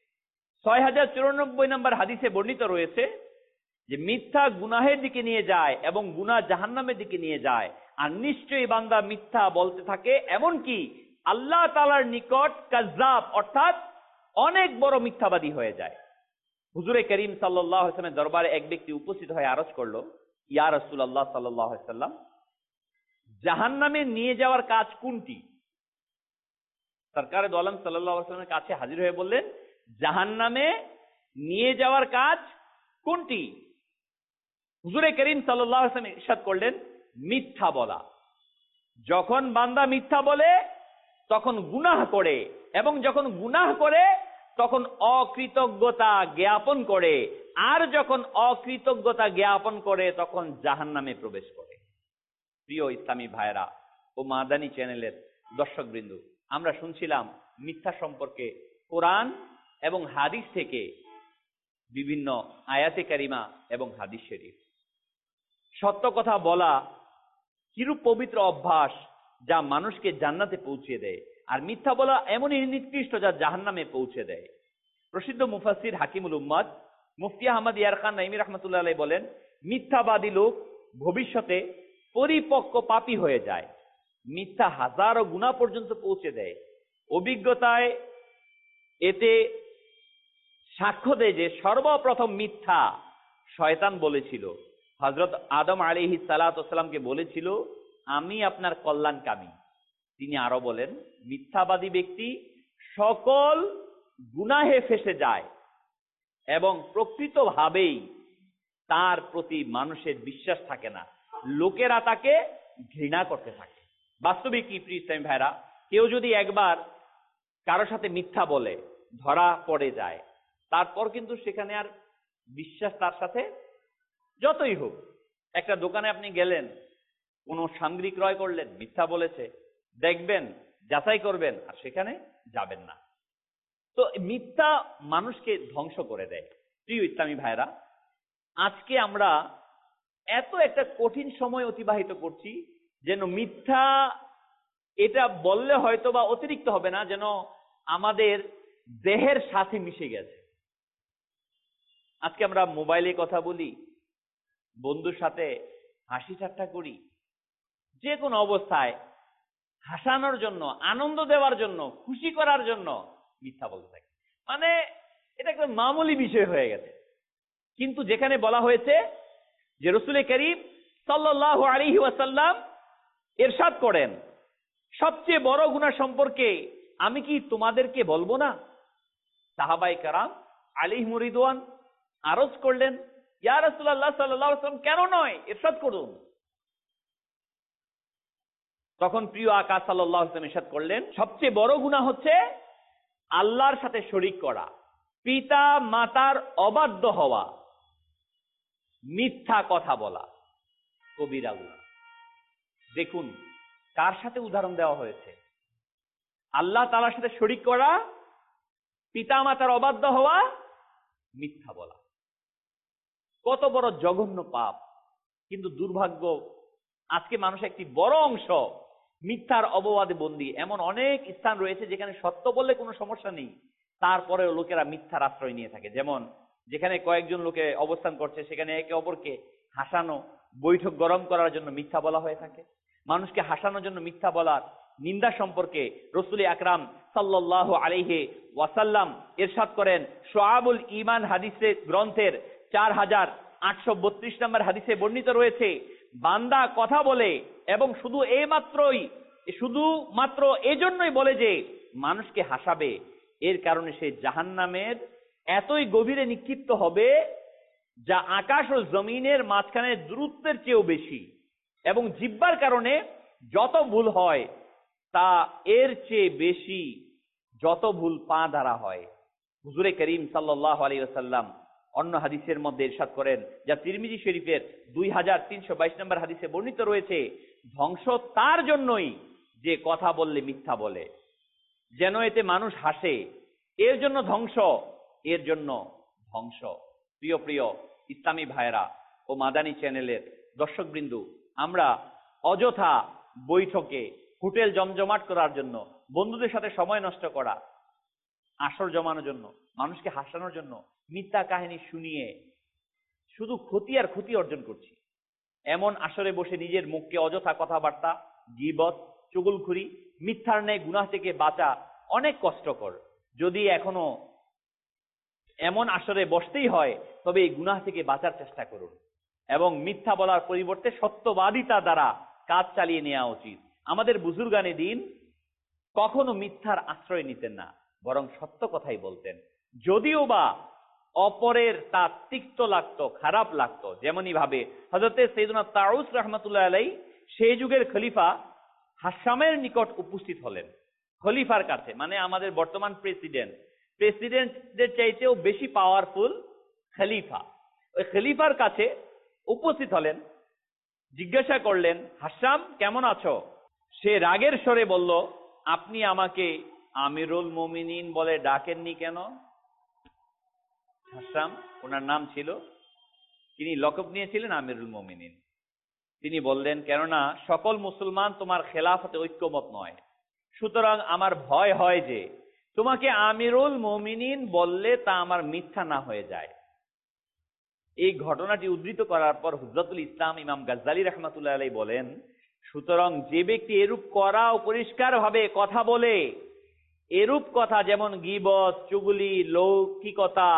6094 নম্বর হাদিসে বর্ণিত রয়েছে যে মিথ্যা গুনাহের দিকে নিয়ে যায় এবং গুনাহ জাহান্নামের দিকে নিয়ে যায়, আর নিশ্চয়ই বান্দা মিথ্যা বলতে থাকে, এমনকি আল্লাহ তাআলার নিকট কাযযাব অর্থাৎ অনেক বড় মিথ্যাবাদী হয়ে যায়। হুজুরে করিম সাল্লাল্লাহু আলাইহি ওয়াসাল্লামের দরবারে এক ব্যক্তি উপস্থিত হয়ে আরজ করলো, ইয়া রাসূলুল্লাহ সাল্লাল্লাহু আলাইহি ওয়াসাল্লাম, জাহান্নামে নিয়ে যাওয়ার কাজ কোনটি? সরকারে দো আলম সাল্লাল্লাহু আলাইহি ওয়াসাল্লামের কাছে হাজির হয়ে বললেন, জাহান্নামে নিয়ে যাওয়ার কাজ কোনটি? হুজুরে করিম সাল্লাল্লাহু আলাইহি ওয়াসাল্লাম ইরশাদ করলেন, মিথ্যা বলা। যখন বান্দা মিথ্যা বলে তখন গুনাহ করে, এবং যখন গুনাহ করে তখন অকৃতজ্ঞতা জ্ঞাপন করে, আর যখন অকৃতজ্ঞতা জ্ঞাপন করে তখন জাহান্নামে প্রবেশ করে। প্রিয় ইসলামী ভাইরা ও মাদানী চ্যানেলের দর্শকবৃন্দ, আমরা শুনছিলাম মিথ্যা সম্পর্কে কোরআন এবং হাদিস থেকে বিভিন্ন আয়াতে কারিমা এবং হাদিস শরীফ। সত্য কথা বলা কিরূপ পবিত্র অভ্যাস যা মানুষকে জান্নাতে পৌঁছে দেয়, আর মিথ্যা বলা এমনই নিকৃষ্ট যা জাহান্নামে পৌঁছে দেয়। প্রসিদ্ধ মুফাসসির হাকিমুল উম্মাত মুফতি আহমদ ইয়ার খান নাইমি রাহমাতুল্লাহ আলাইহি বলেন, মিথ্যাবাদী লোক ভবিষ্যতে পরিপক্ক পাপী হয়ে যায়, মিথ্যা হাজারো গুনাহ পর্যন্ত পৌঁছে দেয়। অভিজ্ঞতায় এতে সাক্ষ্য দেয় যে সর্বপ্রথম মিথ্যা শয়তান বলেছিল। হযরত আদম আলাইহিস সালাতু ওয়াস সালামকে বলেছিল, আমি আপনার কল্যাণকামী। তিনি আরো বলেন, মিথ্যাবাদী ব্যক্তি সকল গুনাহে ফেসে যায় এবং প্রকৃতভাবেই তার প্রতি মানুষের বিশ্বাস থাকে না, লোকেরা তাকে ঘৃণা করতে থাকে। বাস্তবিক কি প্রিয় ইসলামী ভাইরা, কেউ যদি একবার কারো সাথে মিথ্যা বলে ধরা পড়ে যায়, তারপর কিন্তু সেখানে আর বিশ্বাস তার সাথে যতই হোক, একটা দোকানে আপনি গেলেন, কোনো সামগ্রী ক্রয় করলেন, মিথ্যা বলেছে, দেখবেন, যাচাই করবেন, আর সেখানে যাবেন না। তো মিথ্যা মানুষকে ধ্বংস করে দেয়। প্রিয় ইসলামী ভাইরা, আজকে আমরা এত একটা কঠিন সময় অতিবাহিত করছি, যেন মিথ্যা এটা বললে হয়তো বা অতিরিক্ত হবে না, যেন আমাদের দেহের সাথে মিশে গেছে। আজকে আমরা মোবাইলে কথা বলি, বন্ধুর সাথে হাসি ঠাট্টা করি, যে কোনো অবস্থায় হাসানোর জন্য, আনন্দ দেওয়ার জন্য, খুশি করার জন্য মিথ্যা বলতে থাকি। মানে এটা একটা মামুলি বিষয় হয়ে গেছে। কিন্তু যেখানে বলা হয়েছে যে রাসূল করিম সাল্লাল্লাহু আলাইহি ওয়াসাল্লাম ইরশাদ করেন, সবচেয়ে বড় গুনাহ সম্পর্কে আমি কি তোমাদেরকে বলবো না? সাহাবায়ে কেরাম আলাইহিমুর রিদওয়ান আরজ করলেন, ইয়া রাসূলুল্লাহ সাল্লাল্লাহু আলাইহি ওয়াসাল্লাম, কেন নয়, ইরশাদ করুন। তখন প্রিয় আকা সাল্লাল্লাহু আলাইহি ওয়াসাল্লাম ইরশাদ করলেন, সবচেয়ে বড় গুনাহ হচ্ছে আল্লাহর সাথে শরীক করা, পিতা মাতার অবাধ্য হওয়া, মিথ্যা কথা বলা, কবিরা গুনাহ। দেখুন কার সাথে উদাহরণ দেওয়া হয়েছে, আল্লাহ তাআলার সাথে শরীক করা, পিতা মাতার অবাধ্য হওয়া, মিথ্যা বলা। কত বড় জঘন্য পাপ। কিন্তু দুর্ভাগ্য, আজকে মানুষ একটি বড় অংশ মিথ্যার অপবাদে বন্দী। এমন অনেক স্থান রয়েছে যেখানে সত্য বললে কোনো সমস্যা নেই, তারপরেও লোকেরা মিথ্যার আশ্রয় নিয়ে থাকে। যেমন যেখানে কয়েকজন লোকে অবস্থান করছে, সেখানে একে অপরকে হাসানো, বৈঠক গরম করার জন্য মিথ্যা বলা হয়ে থাকে। মানুষকে হাসানোর জন্য মিথ্যা বলার নিন্দা সম্পর্কে রাসূল আকরাম সাল্লাল্লাহু আলাইহি ওয়াসাল্লাম ইরশাদ করেন, শুআবুল ঈমান হাদিসের গ্রন্থের 4832 নম্বর হাদিসে বর্ণিত রয়েছে, বান্দা কথা বলে এবং শুধুমাত্র এজন্যই বলে যে মানুষকে হাসাবে, এর কারণে সে জাহান্নামের এতই গভীরে নিক্ষিপ্ত হবে যা আকাশ ও জমিনের মাঝখানে দূরত্বের চেয়েও বেশি, এবং জিহ্বার কারণে যত ভুল হয় তা এর চেয়ে বেশি যত ভুল পা দ্বারা হয়। হুজুরে করিম সাল্লাল্লাহু আলাইহি ওয়াসাল্লাম অন্য হাদিসের মধ্যে ইরশাদ করেন, যা তিরমিজি শরীফের 2322 নম্বর হাদিসে বর্ণিত রয়েছে, ধ্বংস তার জন্যই যে কথা বললে মিথ্যা বলে, যেন এতে মানুষ হাসে, এর জন্য ধ্বংস, এর জন্য ধ্বংস। প্রিয় প্রিয় ইসলামী ভাইরা ও মাদানী চ্যানেলের দর্শকবৃন্দ, আমরা অযথা বৈঠকে হোটেল জমজমাট করার জন্য, বন্ধুদের সাথে সময় নষ্ট করা, আসর জমানোর জন্য, মানুষকে হাসানোর জন্য মিথ্যা কাহিনী শুনিয়ে শুধু ক্ষতি আর ক্ষতি অর্জন করছি। এমন আসরে বসে নিজের মুখকে অযথা কথাবার্তা, গীবত, চুগলখুরি, মিথ্যার ন্যায় গুনাহ থেকে বাঁচা অনেক কষ্টকর। যদি এখনো এমন আসরে বসতেই হয়, তবে এই গুনাহ থেকে বাঁচার চেষ্টা করুন এবং মিথ্যা বলার পরিবর্তে সত্যবাদিতা দ্বারা কাজ চালিয়ে নেওয়া উচিত। আমাদের বুজুর্গানে দিন কখনো মিথ্যার আশ্রয় নিতেন না, বরং সত্য কথাই বলতেন, যদিও বা অপরের তা তিক্ত লাগতো, খারাপ লাগতো। যেমনই ভাবে হযরতে সাইয়েদুনা তাউস রাহমাতুল্লাহ আলাইহি সেই যুগের খলিফা হাশামের নিকট উপস্থিত হলেন। খলিফার কাছে, মানে আমাদের বর্তমান প্রেসিডেন্টদের চাইতেও বেশি পাওয়ারফুল খলিফা, ওই খলিফার কাছে উপস্থিত হলেন। জিজ্ঞাসা করলেন, হাশাম কেমন আছো? সে রাগের স্বরে বলল, আপনি আমাকে আমিরুল মুমিনিন বলে ডাকেননি কেন? হাশাম, ওনার নাম ছিল, তিনি লকব নিয়েছিলেন আমিরুল মুমিনিন। তিনি বললেন, কেননা সকল মুসলমান তোমার খেলাফতে ঐক্যমত নয়, সুতরাং আমার ভয় হয় যে তোমাকে আমিরুল মুমিনিন বললে তা আমার মিথ্যা না হয়ে যায়। এই ঘটনাটি উদ্ধৃত করার পর হুজ্জাতুল ইসলাম ইমাম গাজ্জালী রাহমাতুল্লাহ আলাইহি বলেন, সুতরাং যে ব্যক্তি এরূপ করা ও পরিষ্কার ভাবে কথা বলে, এরূপ কথা যেমন গীবত, চুগলি, লৌকিকতা,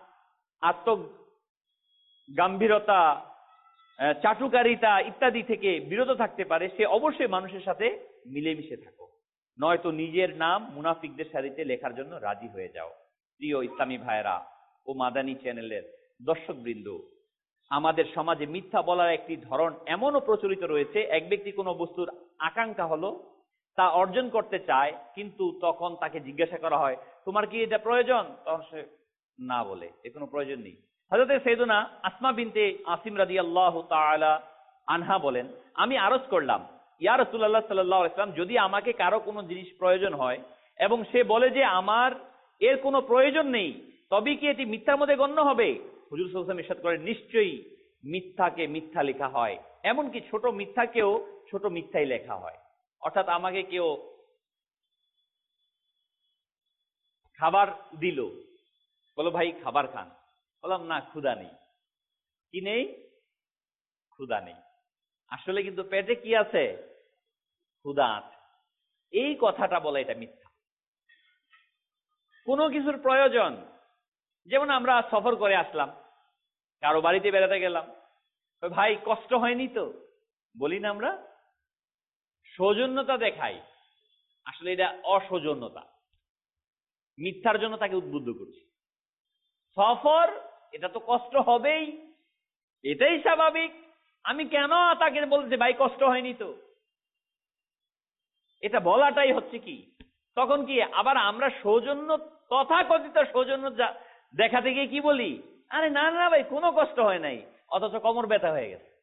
আত্মগাম্ভীরতা, চাটুকারিতা ইত্যাদি থেকে বিরত থাকতে পারে, সে অবশ্যই মানুষের সাথে মিলেমিশে থাকো, নয়তো নিজের নাম মুনাফিকদের সারিতে লেখার জন্য রাজি হয়ে যাও। প্রিয় ইসলামী ভাইরা ও মাদানী চ্যানেলের দর্শকবৃন্দ, আমাদের সমাজে মিথ্যা বলার একটি ধরন এমনও প্রচলিত রয়েছে, এক ব্যক্তি কোনো বস্তুর আকাঙ্ক্ষা হলো, তা অর্জন করতে চায়, কিন্তু তখন তাকে জিজ্ঞাসা করা হয়, তোমার কি এটা প্রয়োজন? তখন সে না বলে, এর কোনো প্রয়োজন নেই। হযরত সাইয়েদুনা আসমা বিনতে আসিম রাদিয়াল্লাহু তাআলা আনহা বলেন, আমি আরজ করলাম, ইয়া রাসূলুল্লাহ সাল্লাল্লাহু আলাইহি ওয়াসাল্লাম, যদি আমাকে কারো কোনো জিনিস প্রয়োজন হয় এবং সে বলে যে আমার এর কোনো প্রয়োজন নেই, তবে কি এটি মিথ্যার মধ্যে গণ্য হবে? হুজুর সাল্লাল্লাহু আলাইহি ওয়াসাল্লাম ইরশাদ করেন, নিশ্চয়ই মিথ্যাকে মিথ্যা লেখা হয়, এমনকি ছোট মিথ্যাকেও ছোট মিথ্যাই লেখা হয়। অর্থাৎ আমাকে কেউ খাবার দিল, বলো ভাই খাবার খান, বললাম না ক্ষুধা নেই। কি নেই? ক্ষুধা নেই। আসলে কিন্তু পেটে কি আছে? ক্ষুধা আছে। এই কথাটা বলা এটা মিথ্যা। কোনো কিছুর প্রয়োজন, যেমন আমরা সফর করে আসলাম, কারো বাড়িতে বেড়াতে গেলাম, ভাই কষ্ট হয়নি তো, বলি না আমরা, সৌজন্যতা দেখাই, আসলে এটা অসৌজন্যতা, মিথ্যার জন্য তাকে উদ্বুদ্ধ করছি। সফর, এটা তো কষ্ট হবেই, এটাই স্বাভাবিক, আমি কেন তাকে বলতে ভাই কষ্ট হয়নি তো, এটা বলাটাই হচ্ছে কি, তখন কি আবার আমরা সৌজন্য, তথাকথিত সৌজন্য দেখাতে গিয়ে কি বলি, আরে না না ভাই কোনো কষ্ট হয় নাই, অথচ কোমর ব্যথা হয়ে গেছে।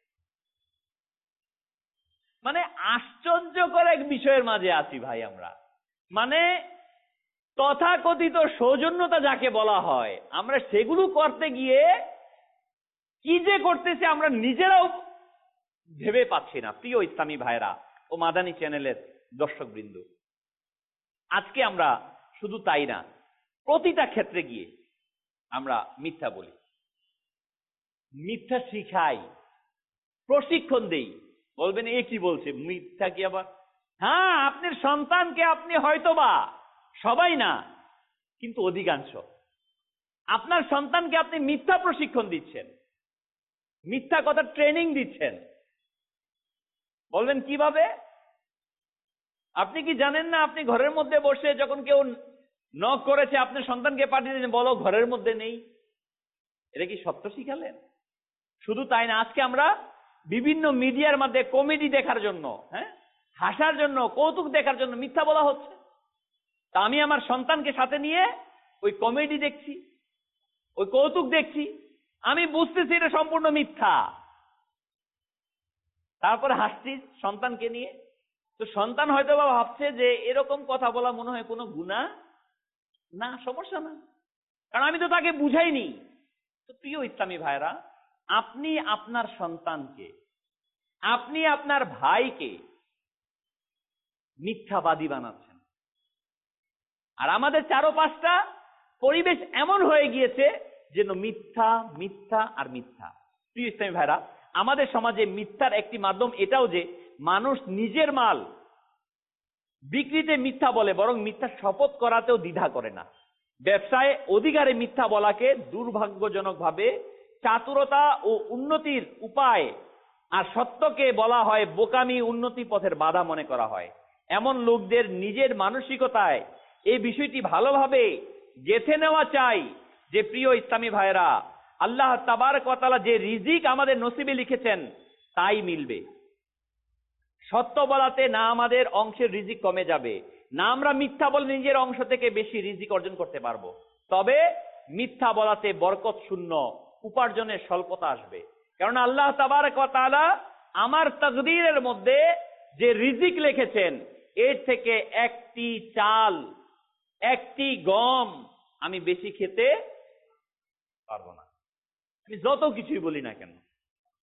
মানে আশ্চর্যকর এক বিষয়ের মাঝে আছি ভাই আমরা। মানে তথাকথিত সৌজন্যতা যাকে বলা হয়, আমরা সেগুলো করতে গিয়ে কি যে করতেছি আমরা নিজেরাও ভেবে পাচ্ছি না। প্রিয় ইসলামী ভাইরা ও মাদানী চ্যানেলের দর্শকবৃন্দ, আজকে আমরা শুধু তাই না, প্রতিটা ক্ষেত্রে গিয়ে আমরা মিথ্যা বলি, মিথ্যা শিখাই, প্রশিক্ষণ দেই। বলবেন এ কি বলছে, মিথ্যা কি আবার? হ্যাঁ, আপনার সন্তানকে আপনি হয়তোবা, সবাই না কিন্তু অধিকাংশ, আপনার সন্তানকে আপনি মিথ্যা প্রশিক্ষণ দিচ্ছেন, মিথ্যা কথা ট্রেনিং দিচ্ছেন। বলবেন কিভাবে? আপনি কি জানেন না, আপনি ঘরের মধ্যে বসে যখন কেউ নক করেছে আপনার সন্তানকে পাঠিয়ে দিলেন, বলো ঘরের মধ্যে নেই, এটা কি সত্য শিখালেন? শুধু তাই না, আজকে আমরা বিভিন্ন মিডিয়ার মধ্যে কমেডি দেখার জন্য, হ্যাঁ, হাসার জন্য, কৌতুক দেখার জন্য মিথ্যা বলা হচ্ছে। তা আমি আমার সন্তানকে সাথে নিয়ে ওই কমেডি দেখছি, ওই কৌতুক দেখছি, আমি বুঝতেছি এটা সম্পূর্ণ মিথ্যা, তারপরে হাসছি সন্তানকে নিয়ে। তো সন্তান হয়তো বা ভাবছে যে এরকম কথা বলা মনে হয় কোনো গুনাহ না, সমস্যা না, কারণ আমি তো তাকে বুঝাইনি। তো প্রিয় ইসলামী ভাইরা, আপনি আপনার সন্তানকে, আপনি আপনার ভাইকে মিথ্যাবাদী বানাচ্ছেন, আর আমাদের চারপাশটা পরিবেশ এমন হয়ে গিয়েছে যেন মিথ্যা মিথ্যা আর মিথ্যা। প্রিয় ইসলামী ভাইরা, আমাদের সমাজে মিথ্যার একটি মাধ্যম এটাও যে মানুষ নিজের মাল বিক্রিতে মিথ্যা বলে, বরং মিথ্যা শপথ করাতেও দ্বিধা করে না। ব্যবসায় অধিকারে মিথ্যা বলাকে দুর্ভাগ্যজনকভাবে চাতুরতা ও উন্নতির উপায়, আর সত্যকে বলা হয় বোকামি, উন্নতি পথের বাধা মনে করা হয়। এমন লোকদের নিজের মানসিকতায় এই বিষয়টি ভালোভাবে গেঁথে নেওয়া চাই যে, প্রিয় ইসলামী ভাইরা, আল্লাহ তাবারক ওয়া তাআলা যে রিজিক আমাদের নসিবে লিখেছেন তাই মিলবে। সত্য বলাতে না আমাদের অংশের রিজিক কমে যাবে, না আমরা মিথ্যা বলে নিজের অংশ থেকে বেশি রিজিক অর্জন করতে পারবো, তবে মিথ্যা বলাতে বরকত শূন্য উপার্জনের স্বল্পতা আসবে। কারণ আল্লাহ তাবারক ওয়া তাআলা আমার তাকদীরের মধ্যে যে রিজিক লিখেছেন, এর থেকে একটি চাল, একটি গম আমি বেশি খেতে পারবো না, আমি যত কিছুই বলি না কেন।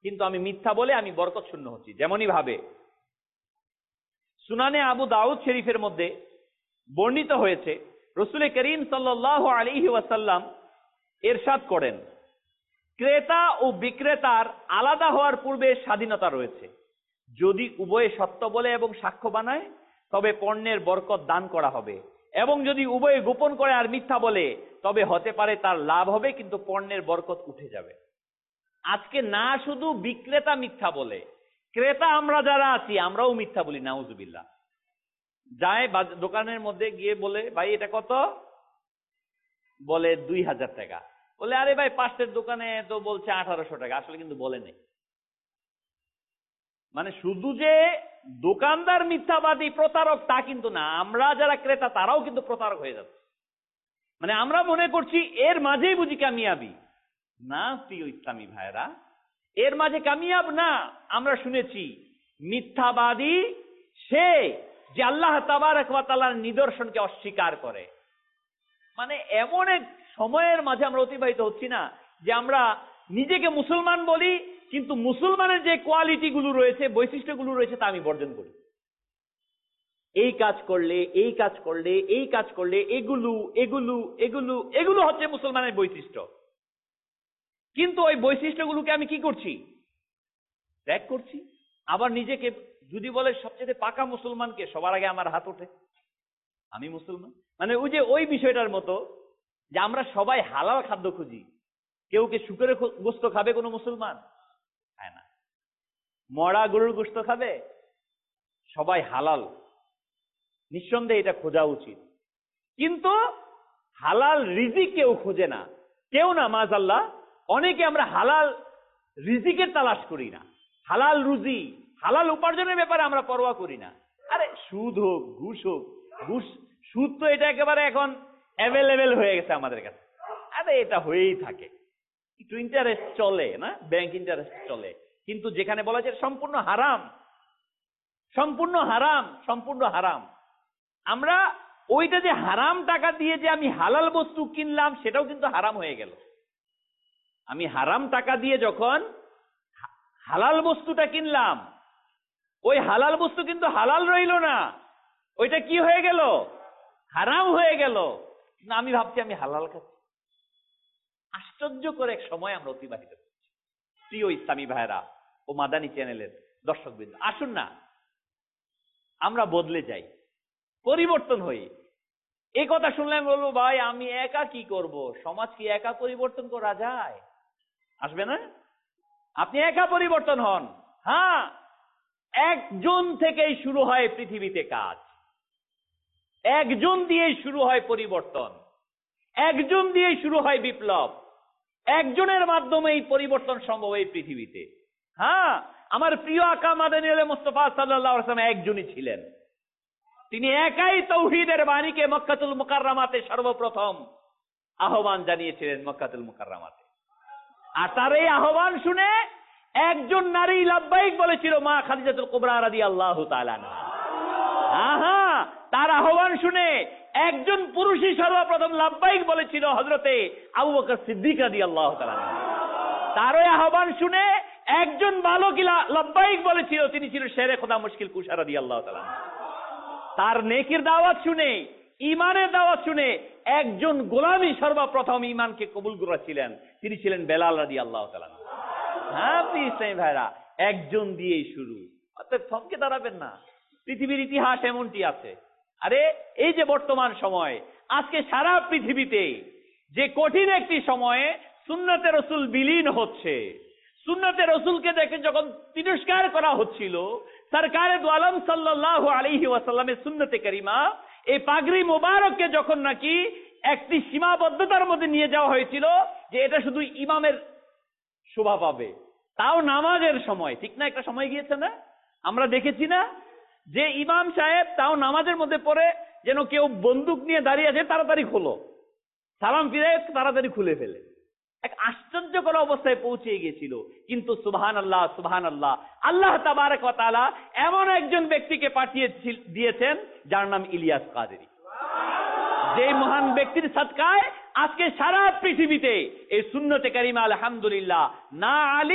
কিন্তু আমি মিথ্যা বলে আমি বরকত শূন্য হচ্ছি। যেমনই ভাবে সুনানে আবু দাউদ শরীফের মধ্যে বর্ণিত হয়েছে, রাসূল করিম সাল্লাল্লাহু আলাইহি ওয়াসাল্লাম ইরশাদ করেন, ক্রেতা ও বিক্রেতার আলাদা হওয়ার পূর্বে স্বাধীনতা রয়েছে। যদি উভয়ে সত্য বলে এবং সাক্ষ্য বানায় তবে পণ্যের বরকত দান করা হবে, এবং যদি উভয়ে গোপন করে আর মিথ্যা বলে তবে হতে পারে তার লাভ হবে কিন্তু পণ্যের বরকত উঠে যাবে। আজকে না শুধু বিক্রেতা মিথ্যা বলে, ক্রেতা আমরা যারা আছি আমরাও মিথ্যা বলি, নাউজুবিল্লাহ। যায় দোকানের মধ্যে গিয়ে বলে, ভাই এটা কত? বলে 2000 টাকা। বলে আরে ভাই পাশের দোকানে তো বলছে 1800 টাকা, আসলে কিন্তু বলে নেই। মানে শুধু যে দোকানদার মিথ্যাবাদী প্রতারক তা কিন্তু না, আমরা যারা ক্রেতা তারাও কিন্তু প্রতারক হয়ে যাচ্ছে। মানে আমরা মনে করছি এর মাঝেই বুঝি কামিয়াবি। না প্রিয় ইসলামী ভাইরা, এর মাঝে কামিয়াব না। আমরা শুনেছি মিথ্যাবাদী সে যে আল্লাহ তাবারক ওয়া তাআলার নিদর্শনকে অস্বীকার করে। মানে এমন এক সময়ের মাঝে আমরা অতিবাহিত হচ্ছি না যে আমরা নিজেকে মুসলমান বলি কিন্তু মুসলমানের যে কোয়ালিটি গুলো রয়েছে, বৈশিষ্ট্যগুলো রয়েছে তা আমি বর্জন করি। এই কাজ করলে, এই কাজ করলে, এই কাজ করলে, এগুলো এগুলো এগুলো এগুলো হচ্ছে মুসলমানের বৈশিষ্ট্য। কিন্তু ওই বৈশিষ্ট্যগুলোকে আমি কি করছি? ত্যাগ করছি। আবার নিজেকে যদি বলে সবচেয়ে পাকা মুসলমানকে, সবার আগে আমার হাত ওঠে, আমি মুসলমান। মানে ওই যে ওই বিষয়টার মতো যে আমরা সবাই হালাল খাদ্য খুঁজি। কেউ কে শুকরের গোশত খাবে কোনো মুসলমান? খায় না। মরা গরুর গোশত খাবে? সবাই হালাল, নিঃসন্দেহে এটা খোঁজা উচিত। কিন্তু হালাল রিজিক কেউ খোঁজে না, কেউ না, মাযাল্লাহ। অনেকে আমরা হালাল রিজিকের তালাশ করি না, হালাল রুজি, হালাল উপার্জনের ব্যাপারে আমরা পরোয়া করি না। আরে সুদ হোক, ঘুষ হোক, সুদ তো এটা একেবারে এখন অ্যাভেলেবেল হয়ে গেছে আমাদের কাছে। আরে এটা হয়েই থাকে, একটু ইন্টারেস্ট চলে না, ব্যাংক ইন্টারেস্ট চলে। কিন্তু যেখানে বলা যায় সম্পূর্ণ হারাম, সম্পূর্ণ হারাম, সম্পূর্ণ হারাম, আমরা ওইটা যে হারাম টাকা দিয়ে যে আমি হালাল বস্তু কিনলাম সেটাও কিন্তু হারাম হয়ে গেল। আমি হারাম টাকা দিয়ে যখন হালাল বস্তুটা কিনলাম, ওই হালাল বস্তু কিন্তু হালাল রইল না, ওইটা কি হয়ে গেল? হারাম হয়ে গেল। না, আমি ভাবছি আমি হালাল খাচ্ছি। আশ্চর্যকর এক সময় আমরা অতিবাহিত করছি। প্রিয় ইসলামী ভাইরা ও মাদানী চ্যানেলের দর্শকবৃন্দ, আসুন না আমরা বদলে যাই, পরিবর্তন হই। এই কথা শুনলে আমি বলবো, ভাই আমি একা কি করব? সমাজ কি একা পরিবর্তন করা যায়? আসবে না? আপনি একা পরিবর্তন হন। হ্যাঁ, একজন থেকেই শুরু হয় পৃথিবীতে কাজ, একজন দিয়েই শুরু হয় পরিবর্তন, একজন দিয়েই শুরু হয় বিপ্লব, একজনের মাধ্যমে এই পরিবর্তন সম্ভব এই পৃথিবীতে। হ্যাঁ, আমার প্রিয় আকা মাদানী মুস্তাফা সাল্লাল্লাহু আলাইহি ওয়াসাল্লাম একজনই ছিলেন। তিনি একাই তাওহীদের বাণীকে মক্কাতুল মুকাররমাতে সর্বপ্রথম আহ্বান জানিয়েছিলেন, মক্কাতুল মুকাররমাতে। আর তার এই আহ্বান শুনে একজন নারী লাব্বাইক বলেছিল, মা খাদিজাতুল কুবরা রাদিয়াল্লাহু তাআলা আনহা। আহা, তার আহ্বান শুনে একজন পুরুষই সর্বপ্রথম লাব্বাইক বলেছিল, হযরতে আবু বকর সিদ্দিক রাদিয়াল্লাহু তাআলা আনহু। তার ওই আহ্বান শুনে একজন বালক লাব্বাইক বলেছিল, তিনি ছিল শেরে খোদা মুশকিল কুশা রাদিয়াল্লাহু তাআলা আনহু। তার নেকির দাওয়াত শুনে, ঈমানের দাওয়াত শুনে একজন গোলামী সর্বপ্রথম ঈমানকে কবুল করেছিলেন, তিনি ছিলেন বেলাল রাদিয়াল্লাহু তাআলা আনহু। হ্যাঁ প্রিয় ইসলামী ভাইরা, একজন দিয়েই শুরু, অর্থাৎ থমকে দাঁড়াবেন না। পৃথিবীর ইতিহাস এমনটি আছে। আরে এই যে বর্তমান সময়, আজকে সারা পৃথিবীতে যে কঠিন একটি সময়ে সুন্নতে রসুল বিলীন হচ্ছে, সুন্নতে রসুলকে দেখে যখন তিরস্কার করা হচ্ছিল, সরকারে দু আলম সাল্লাল্লাহু আলাইহি ওয়াসাল্লামের সুন্নতে কারিমা, এই পাগড়ি মোবারককে যখন নাকি একটি সীমাবদ্ধতার মধ্যে নিয়ে যাওয়া হয়েছিল যে এটা শুধু ইমামের শোভা পাবে, তাও নামাজের সময়, ঠিক না? একটা সময় গিয়েছে না, আমরা দেখেছি না যে ইমাম সাহেব তাও নামাজের মধ্যে পড়ে যেন কেউ বন্দুক নিয়ে দাঁড়িয়ে আছে, তাড়াতাড়ি খোলো, সালাম ফিরে তাড়াতাড়ি খুলে ফেলে। এক আশ্চর্যকর অবস্থায় পৌঁছে গিয়েছিল। কিন্তু সুবহানাল্লাহ, সুবহানাল্লাহ, আল্লাহ তাবারক ওয়া তাআলা এমন একজন ব্যক্তিকে পাঠিয়ে দিয়েছেন যার নাম ইলিয়াস কাদেরী। যে মহান ব্যক্তির সাদকায় আজকে সারা পৃথিবীতে এই সুন্নতে কারিমা আলহামদুলিল্লাহ না আলিম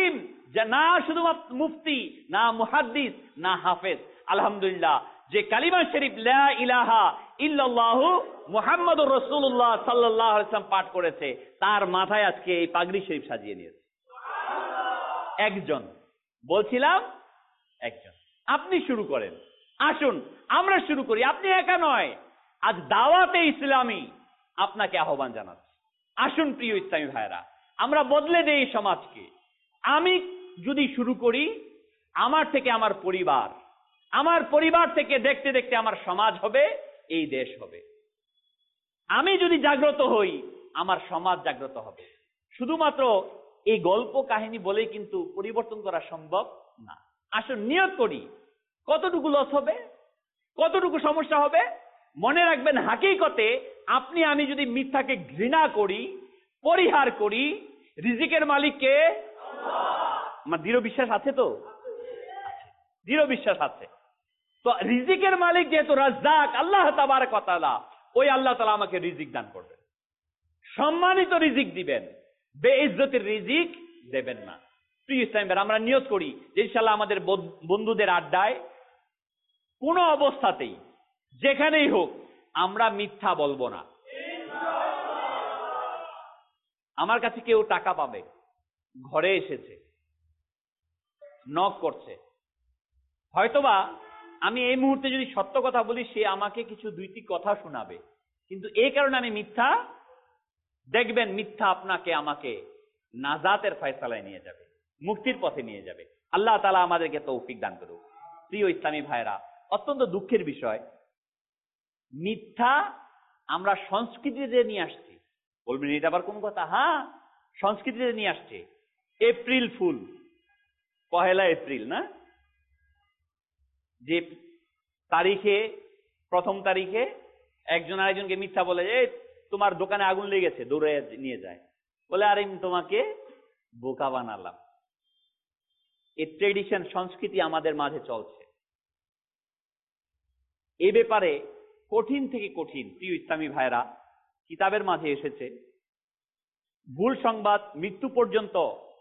যা না শুধুমাত্র মুফতি, না মুহাদ্দিস, না হাফেজ, আলহামদুলিল্লাহ যে কালিমা শরীফ লা ইলাহা ইল্লাল্লাহু মুহাম্মাদুর রাসূলুল্লাহ সাল্লাল্লাহু আলাইহি ওয়াসাল্লাম পাঠ করেছে, তার মাথায় আজকে এই পাগড়ি শরীফ সাজিয়ে নিয়েছে একজন। বলছিলাম একজন। আপনি শুরু করেন, আসুন আমরা শুরু করি। আপনি একা নয়, আজ দাওয়াতে ইসলামী আপনাকে আহ্বান জানাচ্ছে। আসুন প্রিয় ইসলামী ভাইরা, আমরা বদলে দেই সমাজকে। আমি যদি শুরু করি, আমার থেকে আমার পরিবার, আমার পরিবার থেকে দেখতে দেখতে আমার সমাজ হবে, এই দেশ হবে। আমি যদি জাগ্রত হই, আমার সমাজ জাগ্রত হবে। শুধুমাত্র এই গল্প কাহিনী বলেই কিন্তু পরিবর্তন করা সম্ভব না। আসুন নিয়ত করি, কতটুকু লস হবে, কতটুকু সমস্যা হবে। মনে রাখবেন, হাকিকতে আপনি আমি যদি মিথ্যাকে ঘৃণা করি, পরিহার করি, রিজিকের মালিককে আমার দৃঢ় বিশ্বাস আছে, তো দৃঢ় বিশ্বাস আছে। তো রিজিকের মালিক যেহেতু রাজ্জাক আল্লাহ তাবারক ওয়া তাআলা, ওই আল্লাহ তাআলা আমাকে রিজিক দান করবেন, সম্মানিত রিজিক দিবেন, বেইজ্জতের রিজিক দেবেন না। প্রিয় ইসলামীরা, আমরা নিয়ত করি যে ইনশাআল্লাহ আমাদের বন্ধুদের আড্ডায় কোনো অবস্থাতেই যেখানেই হোক আমরা মিথ্যা বলবো না। আমার কাছে কেউ টাকা পাবে, ঘরে এসেছে, নক করছে, হয়তোবা আমি এই মুহূর্তে যদি সত্য কথা বলি, সে আমাকে কিছু দুইটি কথা শোনাবে, কিন্তু এই কারণে আমি মিথ্যা, দেখবেন মিথ্যা আপনাকে আমাকে নাজাতের ফয়সালায় নিয়ে যাবে, মুক্তির পথে নিয়ে যাবে। আল্লাহ তাআলা আমাদেরকে তৌফিক দান করুক। প্রিয় ইসলামী ভাইরা, অত্যন্ত দুঃখের বিষয়, মিথ্যা আমরা সংস্কৃতিতে নিয়ে আসছি। বলবেন এটা আবার কোন কথা? হ্যাঁ, সংস্কৃতিতে নিয়ে আসছে। এপ্রিল ফুল, পহেলা এপ্রিল না, যে তারিখে, প্রথম তারিখে একজন আরেকজনকে মিথ্যা বলে, যে তোমার দোকানে আগুন লেগেছে, দৌড়ে নিয়ে যায়, বলে আরে তোমাকে বোকা বানালাম। এই ট্রেডিশন, সংস্কৃতি আমাদের মাঝে চলছে। এই ব্যাপারে কঠিন থেকে কঠিন, প্রিয় ইসলামী ভাইরা, কিতাবের মাঝে এসেছে, ভুল সংবাদ মৃত্যু পর্যন্ত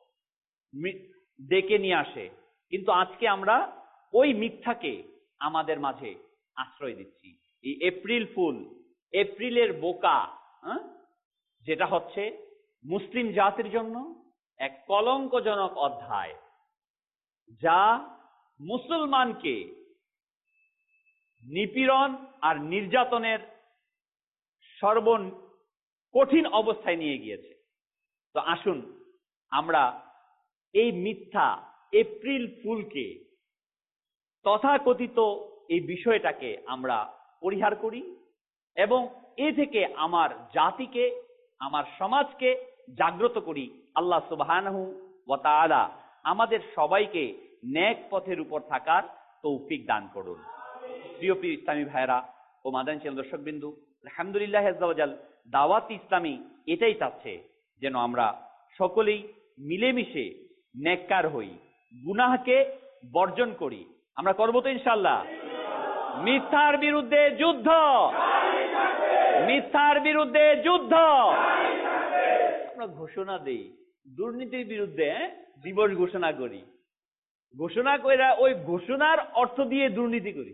ডেকে নিয়ে আসে। কিন্তু আজকে আমরা ওই মিথ্যাকে আমাদের মাঝে আশ্রয় দিচ্ছি। এই এপ্রিল ফুল, এপ্রিলের বোকা, যেটা হচ্ছে মুসলিম জাতির জন্য এক কলঙ্কজনক অধ্যায়, যা মুসলমানকে নিপীড়ন আর নির্যাতনের কঠিন অবস্থায় নিয়ে গিয়েছে। তো আসুন আমরা এই মিথ্যা এপ্রিল ফুলকে, তথাকথিত এই বিষয়টাকে আমরা পরিহার করি এবং এ থেকে আমার জাতিকে, আমার সমাজকে জাগ্রত করি। আল্লাহ সুবহানাহু ওয়া তাআলা আমাদের সবাইকে নেক পথের উপর থাকার তৌফিক দান করুন। প্রিয় প্রিয় ইসলামী ভাইরা ও মাদানী চ্যানেল দর্শকবৃন্দু, আলহামদুলিল্লাহ আযজা ওয়া জাল, দাওয়াত ইসলামী এটাই চাচ্ছে যেন আমরা সকলেই মিলেমিশে নেককার হই, গুনাহকে বর্জন করি। আমরা করব তো ইনশাআল্লাহ? মিথ্যার বিরুদ্ধে যুদ্ধ, মিথ্যার বিরুদ্ধে যুদ্ধ। আমরা ঘোষণা দেই, দুর্নীতির বিরুদ্ধে দিবস ঘোষণা করি, ঘোষণা কইরা ওই ঘোষণার অর্থ দিয়ে দুর্নীতি করি।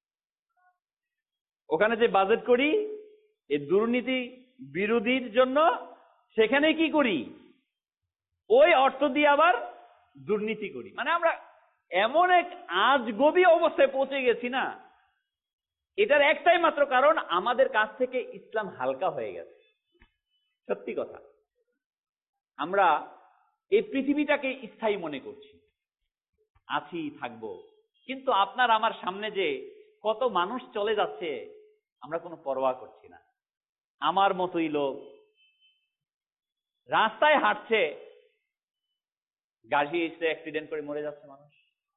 ওখানে যে বাজেট করি এই দুর্নীতি বিরোধীর জন্য, সেখানে কি করি? ওই অর্থ দিয়ে আবার দুর্নীতি করি। মানে আমরা এমন এক আজগবি অবস্থায় পৌঁছে গেছি না, এটার একটাই মাত্র কারণ, আমাদের কাছ থেকে ইসলাম হালকা হয়ে গেছে। সত্যি কথা, আমরা এই পৃথিবীটাকে স্থায়ী মনে করছি, আছি থাকবো, কিন্তু আপনার আমার সামনে যে কত মানুষ চলে যাচ্ছে আমরা কোনো পরোয়া করছি না। আমার মতোই লোক রাস্তায় হাঁটছে, গাড়ি এসে অ্যাক্সিডেন্ট করে মরে যাচ্ছে মানুষ,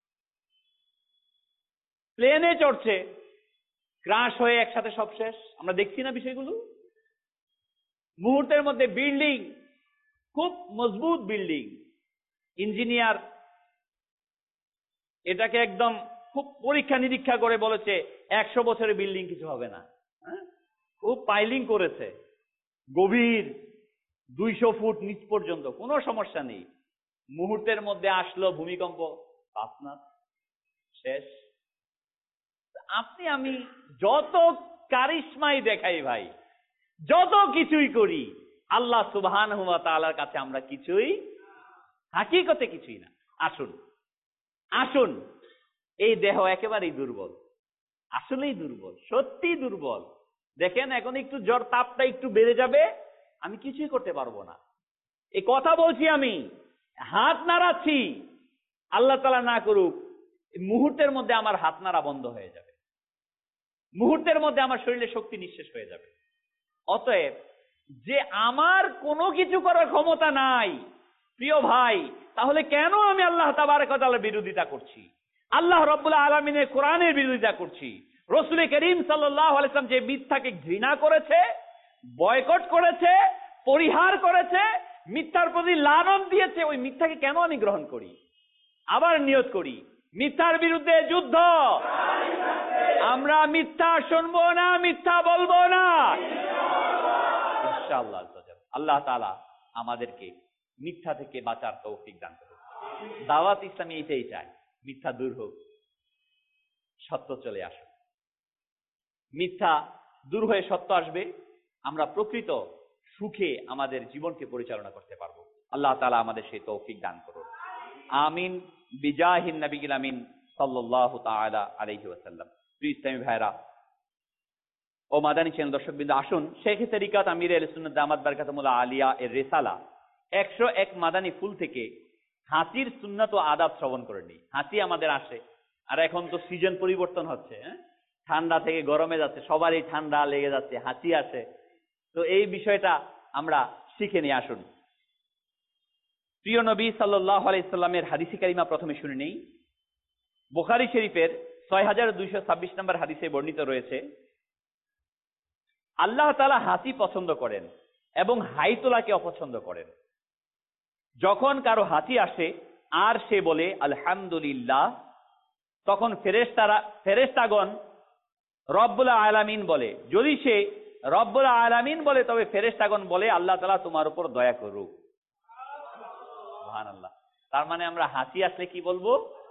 প্লেনে চড়ছে, ক্রাশ হয়ে একসাথে সব শেষ। আমরা দেখছি না বিষয়গুলো? মুহূর্তের মধ্যে বিল্ডিং, খুব মজবুত বিল্ডিং, ইঞ্জিনিয়ার এটাকে একদম খুব পরীক্ষা নিরীক্ষা করে বলেছে 100 বছরের বিল্ডিং কিছু হবে না। খুব পাইলিং করেছে, গভীর 200 ফুট নিচ পর্যন্ত, কোনো সমস্যা নেই। মুহূর্তের মধ্যে আসলো ভূমিকম্প, পাঁচনাথ শেষ। আপনি আমি যত কারিশমাই দেখাই ভাই, যত কিছুই করি, আল্লাহ সুবহানাহু ওয়া তাআলার কাছে আমরা কিছুই হাকিকতে কিছুই না। আসুন আসুন, এই দেহ একেবারেই দুর্বল, আসলেই দুর্বল, সত্যি দুর্বল। দেখেন এখন একটু জ্বর, তাপটা একটু বেড়ে যাবে, আমি কিছুই করতে পারবো না। এই কথা বলছি, আমি হাত নাড়াচ্ছি, আল্লাহ তাআলা না করুক মুহূর্তের মধ্যে আমার হাত নাড়া বন্ধ হয়ে যাবে, মুহূর্তের মধ্যে আমার শরীরে শক্তি নিঃশেষ হয়ে যাবে। অতএব যে আমার কোনো কিছু করার ক্ষমতা নাই, প্রিয় ভাই, তাহলে কেন আমি আল্লাহ তাবারক ওয়া তাআলার বিরোধিতা করছি, আল্লাহ রাব্বুল আলামিনের কোরআনের বিরোধিতা করছি? রাসূল করিম সাল্লাল্লাহু আলাইহি ওয়াসাল্লাম যে মিথ্যাকে ঘৃণা করেছে, বয়কট করেছে, পরিহার করেছে, মিথ্যার প্রতি লানত দিয়েছে, ওই মিথ্যাকে কেন আমি গ্রহণ করি? আবার নিয়ত করি, মিথ্যার বিরুদ্ধে যুদ্ধ। আমরা মিথ্যা শুনবো না, মিথ্যা বলবো না ইনশাআল্লাহ। আল্লাহ তাআলা আমাদেরকে মিথ্যা থেকে বাঁচার তৌফিক দান করুন। দাওয়াত ইসলামী এটাই চায়, মিথ্যা দূর হোক, সত্য চলে আসুক। মিথ্যা দূর হয়ে সত্য আসবে, আমরা প্রকৃত সুখে আমাদের জীবনকে পরিচালনা করতে পারবো। আল্লাহ তাআলা আমাদের সেই তৌফিক দান করুন, আমিন। বিজাহিন নবিয়িল আমিন সাল্লাল্লাহু তাআলা আলাইহি ওয়াসাল্লাম। প্রিয় ইসলামী ভাইরা ও মাদানী চ্যানেল দর্শকবৃন্দ, আসুন শেখ তরিকাত আমির আহলে সুন্নাত দামাত বারকাতুহুল্লাহ আলিয়া এর রিসালা 101 মাদানী ফুল থেকে হাসির সুন্নাত ও আদাব শ্রবণ করে নিই। হাসি আমাদের আসে, আর এখন তো সিজন পরিবর্তন হচ্ছে, ঠান্ডা থেকে গরমে যাচ্ছে, সবারই ঠান্ডা লেগে যাচ্ছে, হাসি আসে। তো এই বিষয়টা আমরা শিখে নিই। আসুন প্রিয় নবী সাল্লাল্লাহু আলাইহি সাল্লামের হাদিসে কারিমা প্রথমে শুনে নেই। বুখারী শরীফের 6226 নম্বর হাদিসে বর্ণিত রয়েছে, আল্লাহ তাআলা হাসি পছন্দ করেন এবং হাই তোলাকে অপছন্দ করেন। যখন কারো হাসি আসে আর সে বলে আলহামদুলিল্লাহ, তখন ফেরেশতাগণ রব্বুল আলামিন বলে। যদি সে রব্বুল আলামিন বলে, তবে ফেরেশতাগণ বলে আল্লাহ তাআলা তোমার উপর দয়া করুক। সুবহানাল্লাহ। তার মানে আমরা হাসি আসলে কি বলবো?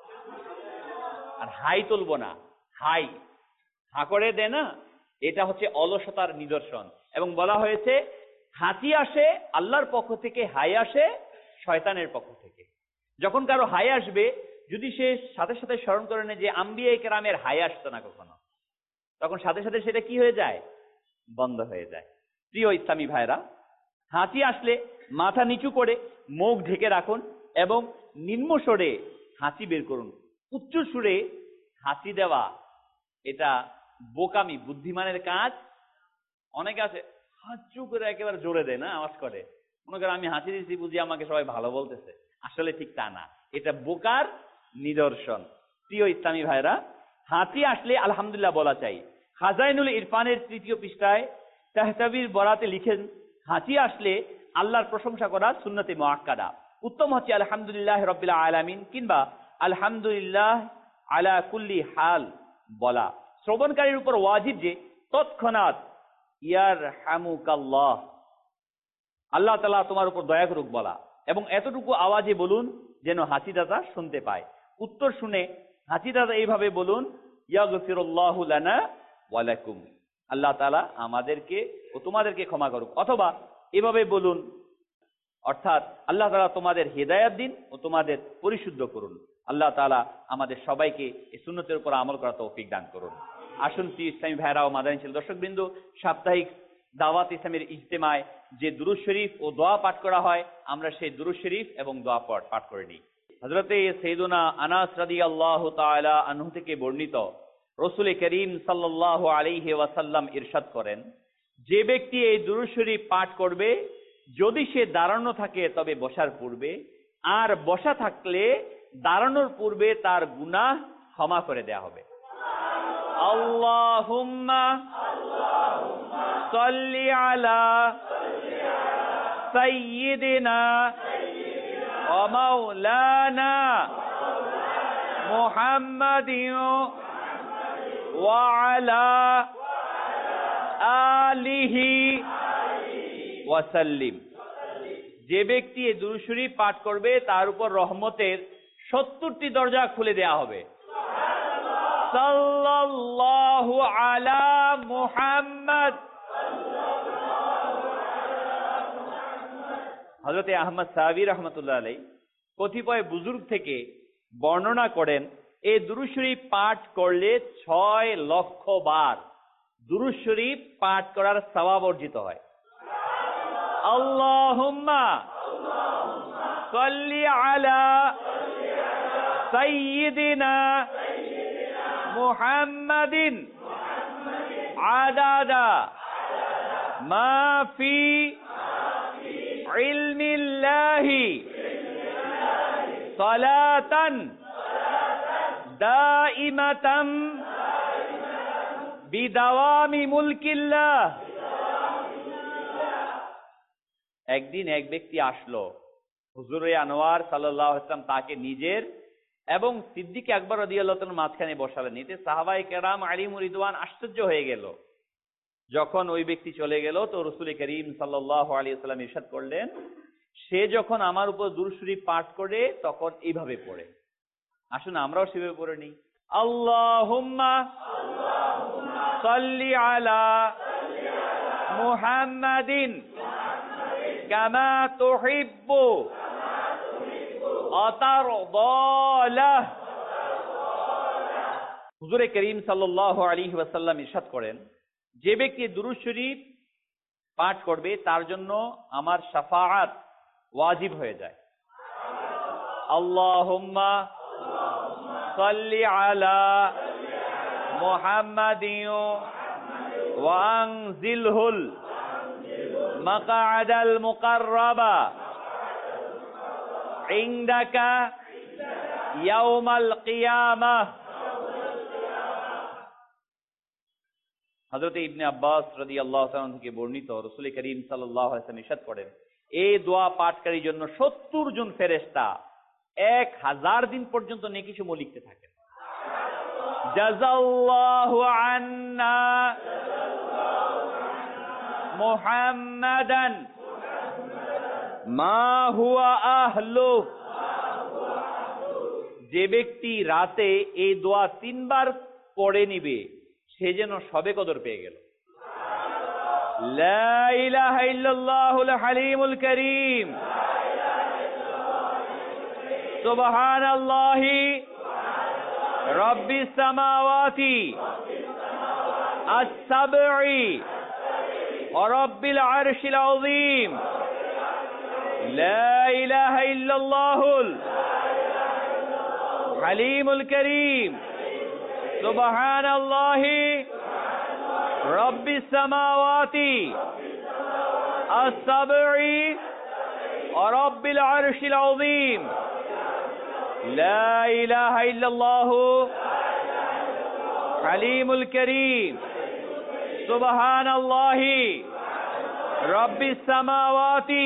আর হাই তুলবো না। হাই হা করে দে না, এটা হচ্ছে অলসতার নিদর্শন। এবং বলা হয়েছে হাসি আসে আল্লাহর পক্ষ থেকে, হাই আসে শয়তানের পক্ষ থেকে। যখন কারো হাই আসবে, যদি সে সাথে সাথে স্মরণ করে নেয় যে আম্বিয়া কেরামের হাই আসতো না কখনো, তখন সাথে সাথে সেটা কি হয়ে যায়? বন্ধ হয়ে যায়। প্রিয় ইসলামী ভাইরা, হাসি আসলে মাথা নিচু করে মুখ ঢেকে রাখুন এবং নিম্ন স্বরে হাসি বের করুন। উচ্চ সুরে হাসি দেওয়া এটা বোকামি, বুদ্ধিমানের কাজ। অনেকে আছে হাঁচু করে একেবারে জোরে দেয় না, আওয়াজ করে, মনে করে আমি হাসি দিচ্ছি বুঝি আমাকে সবাই ভালো বলতেছে। আসলে ঠিক তা না, এটা বোকার নিদর্শন। প্রিয় ইসলামী ভাইরা, হাসি আসলে আলহামদুলিল্লাহ বলা চাই। খাজাইনুল ইরফানের 3য় পৃষ্ঠায় তাহতাবির বরাতে লিখেন, হাসি আসলে আল্লাহর প্রশংসা করা সুন্নতে মুআক্কাদা। উত্তম হচ্ছে আলহামদুলিল্লাহ রাব্বিল আলামিন কিংবা আলহামদুলিল্লাহ আলা কুল্লি হাল বলা। শ্রবণকারীর উপর ওয়াজিব যে তৎক্ষণাৎ ইয়ারহামুকাল্লাহ, আল্লাহ তাআলা তোমার উপর দয়া করুক বলা, এবং এতটুকু আওয়াজে বলুন যেন হাসিদাতা শুনতে পায়। উত্তর শুনে হাসিদাতা এইভাবে বলুন, ইয়াগফিরুল্লাহু লানা ওয়া লাকুম, আল্লাহ তাআলা আমাদেরকে ও তোমাদেরকে ক্ষমা করুক। অথবা এভাবে বলুন, অর্থাৎ আল্লাহ তাআলা তোমাদের হেদায়েত দিন ও তোমাদের পরিশুদ্ধ করুন। আল্লাহ তাআলা আমাদের সবাইকে এই সুন্নতের উপর আমল করার তৌফিক দান করুন। আসুন প্রিয় ইসলামী ভাইরা ও মাদানী ছেলে দর্শকবৃন্দ, সাপ্তাহিক দাওয়াত ইসলামের ইজতেমায় যে দুরূদ শরীফ ও দোয়া পাঠ করা হয়, আমরা সেই দুরূদ শরীফ এবং দোয়া পাঠ করে নিই। হযরতে সাইয়্যিদুনা আনাস রাদিয়াল্লাহু তাআলা আনহু থেকে বর্ণিত, রাসূল করিম সাল্লাল্লাহু আলাইহি ওয়াসাল্লাম ইরশাদ করেন, যে ব্যক্তি এই দুরূদ শরীফ পাঠ করবে, যদি সে দাঁড়ানো থাকে তবে বসার পূর্বে, আর বসা থাকলে দাঁড়ানোর পূর্বে তার গুনাহ ক্ষমা করে দেয়া হবে। আল্লাহুম্মা সাল্লি আলা সাইয়্যিদিনা ওয়া মাওলানা মুহাম্মাদিন ওয়া আলা আলিহি ওয়া সাল্লিম। যে ব্যক্তি এই দুরূদ শরীফ পাঠ করবে তার উপর রহমতের 70টি দরজা খুলে দেয়া হবে। সাল্লাল্লাহু আলা মুহাম্মদ। হযরত আহমদ সাহাবী রাহমাতুল্লাহ আলাইহি কতিপয় বুজুর্গ থেকে বর্ণনা করেন, এই দুরূদ শরীফ পাঠ করলে 6 লক্ষ বার দুরূদ শরীফ পাঠ করার সওয়াব অর্জিত হয়। আল্লাহুম্মা সাল্লি আলা সাইয়্যিদিনা মুহাম্মাদিন আদাদা মা ফি ইলমিল্লাহি সালাতান দাইমাতান বিদাওয়ামি মুলকিল্লাহ। একদিন এক ব্যক্তি আসলো, হুজুরে আনোয়ার সাল্লাল্লাহু আলাইহি ওয়াসাল্লাম তাকে নিজের এবং সিদ্দিক আকবর রাদিয়াল্লাহু তাআলার মাঝখানে বসালেন। এতে সাহাবায়ে কেরাম আলিম রিদওয়ান আশ্চর্য হয়ে গেল। যখন ওই ব্যক্তি চলে গেল তো রাসূল করিম সাল্লাল্লাহু আলাইহি ওয়াসাল্লাম ইরশাদ করলেন, সে যখন আমার উপর দুরূদ শরীফ পাঠ করে তখন এইভাবে পড়ে। আসুন আমরাও সেভাবে পড়ে নিই। আল্লাহুম্মা সাল্লি আলা মুহাম্মাদিন কামা তুহিব্বু আতারদালাহ। হুজুরে করিম সাল্লাল্লাহু আলাইহি ওয়াসাল্লাম ইরশাদ করেন, যে ব্যক্তি দুরূদ শরীফ পাঠ করবে তার জন্য আমার শাফাআত ওয়াজিব হয়ে যায়। আল্লাহুম্মা সাল্লি আলা মুহাম্মাদিন ওয়া আনজিলহুল মাকআদাল মুকাররাবা ইনদাকা ইয়াউমাল কিয়ামাহ। হযরত ইবনে আব্বাস রাদিয়াল্লাহু তাআলা থেকে বর্ণিত, রাসূল করিম সাল্লাল্লাহু আলাইহি ওয়াসাল্লাম ইরশাদ করেন, এই দোয়া পাঠকারীর জন্য 70 জন ফেরেশতা 1000 দিন পর্যন্ত নেকি সমূহ লিখতে থাকেন। জাযাল্লাহু আন্না মুহাম্মাদান মা হুয়া আহলু। যে ব্যক্তি রাতে এই দোয়া 3 বার পড়ে নিবে সে যেন সবে কদর পেয়ে গেল। লা ইলাহা ইল্লাল্লাহুল হালিমুল কারীম সুবহানাল্লাহি রাব্বিস সামাওয়াতি আস-সাবঈ ওয়া রাব্বিল আরশিল আযীম। লা ইলাহা ইল্লাল্লাহুল হালিমুল কারীম সুবহানাল্লাহি রাব্বিস সামাওয়াতি আস-সাবঈ ওয়া রাব্বিল আরশিল আযীম। লা ইলাহা ইল্লাল্লাহু হালিমুল কারীম সুবহানাল্লাহি রাব্বিস সামাওয়াতি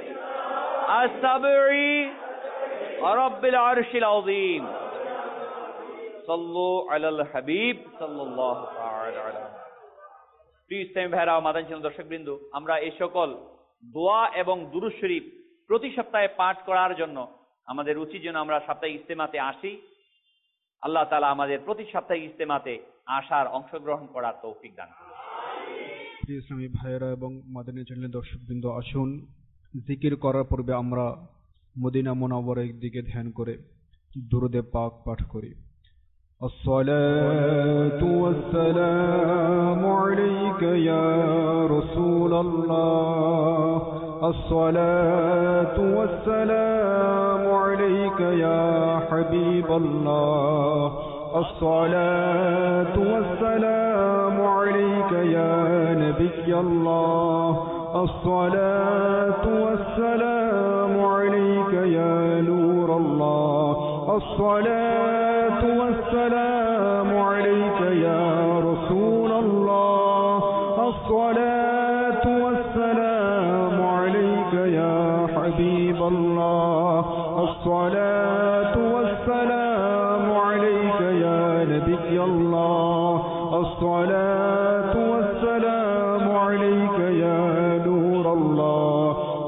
আস-সাবঈ ওয়া রাব্বিল আরশিল আযীম। সাল্লু আলাল হাবিব সাল্লাল্লাহু তাআলা আলাইহি। প্রিয় ইসলামী ভাইরা ও মাদানী চ্যানেল দর্শকবৃন্দ, আমরা এই সকল দোয়া এবং দুরূদ শরীফ প্রতি সপ্তাহে পাঠ করার জন্য আমাদের উচিত যেন আমরা সাপ্তাহিক ইজতেমাতে আসি। আল্লাহ তাআলা আমাদের প্রতি সাপ্তাহিক ইজতেমাতে আসার, অংশগ্রহণ করার তৌফিক দান করুন। প্রিয় ইসলামী ভাইয়েরা এবং মাদানী চ্যানেলের দর্শকবৃন্দ, আসুন জিকির করার পূর্বে আমরা মদিনা মুনাওয়ারার দিকে ধ্যান করে দুরূদে পাক পাঠ করি। الصلاة والسلام عليك يا رسول الله، الصلاة والسلام عليك يا حبيب الله، الصلاة والسلام عليك يا نبي الله، الصلاة والسلام عليك يا نور الله، الصلاة والسلام عليك يا رسول الله، الصلاة والسلام عليك يا حبيب الله، الصلاة والسلام عليك يا نبي الله، الصلاة والسلام عليك يا نور الله،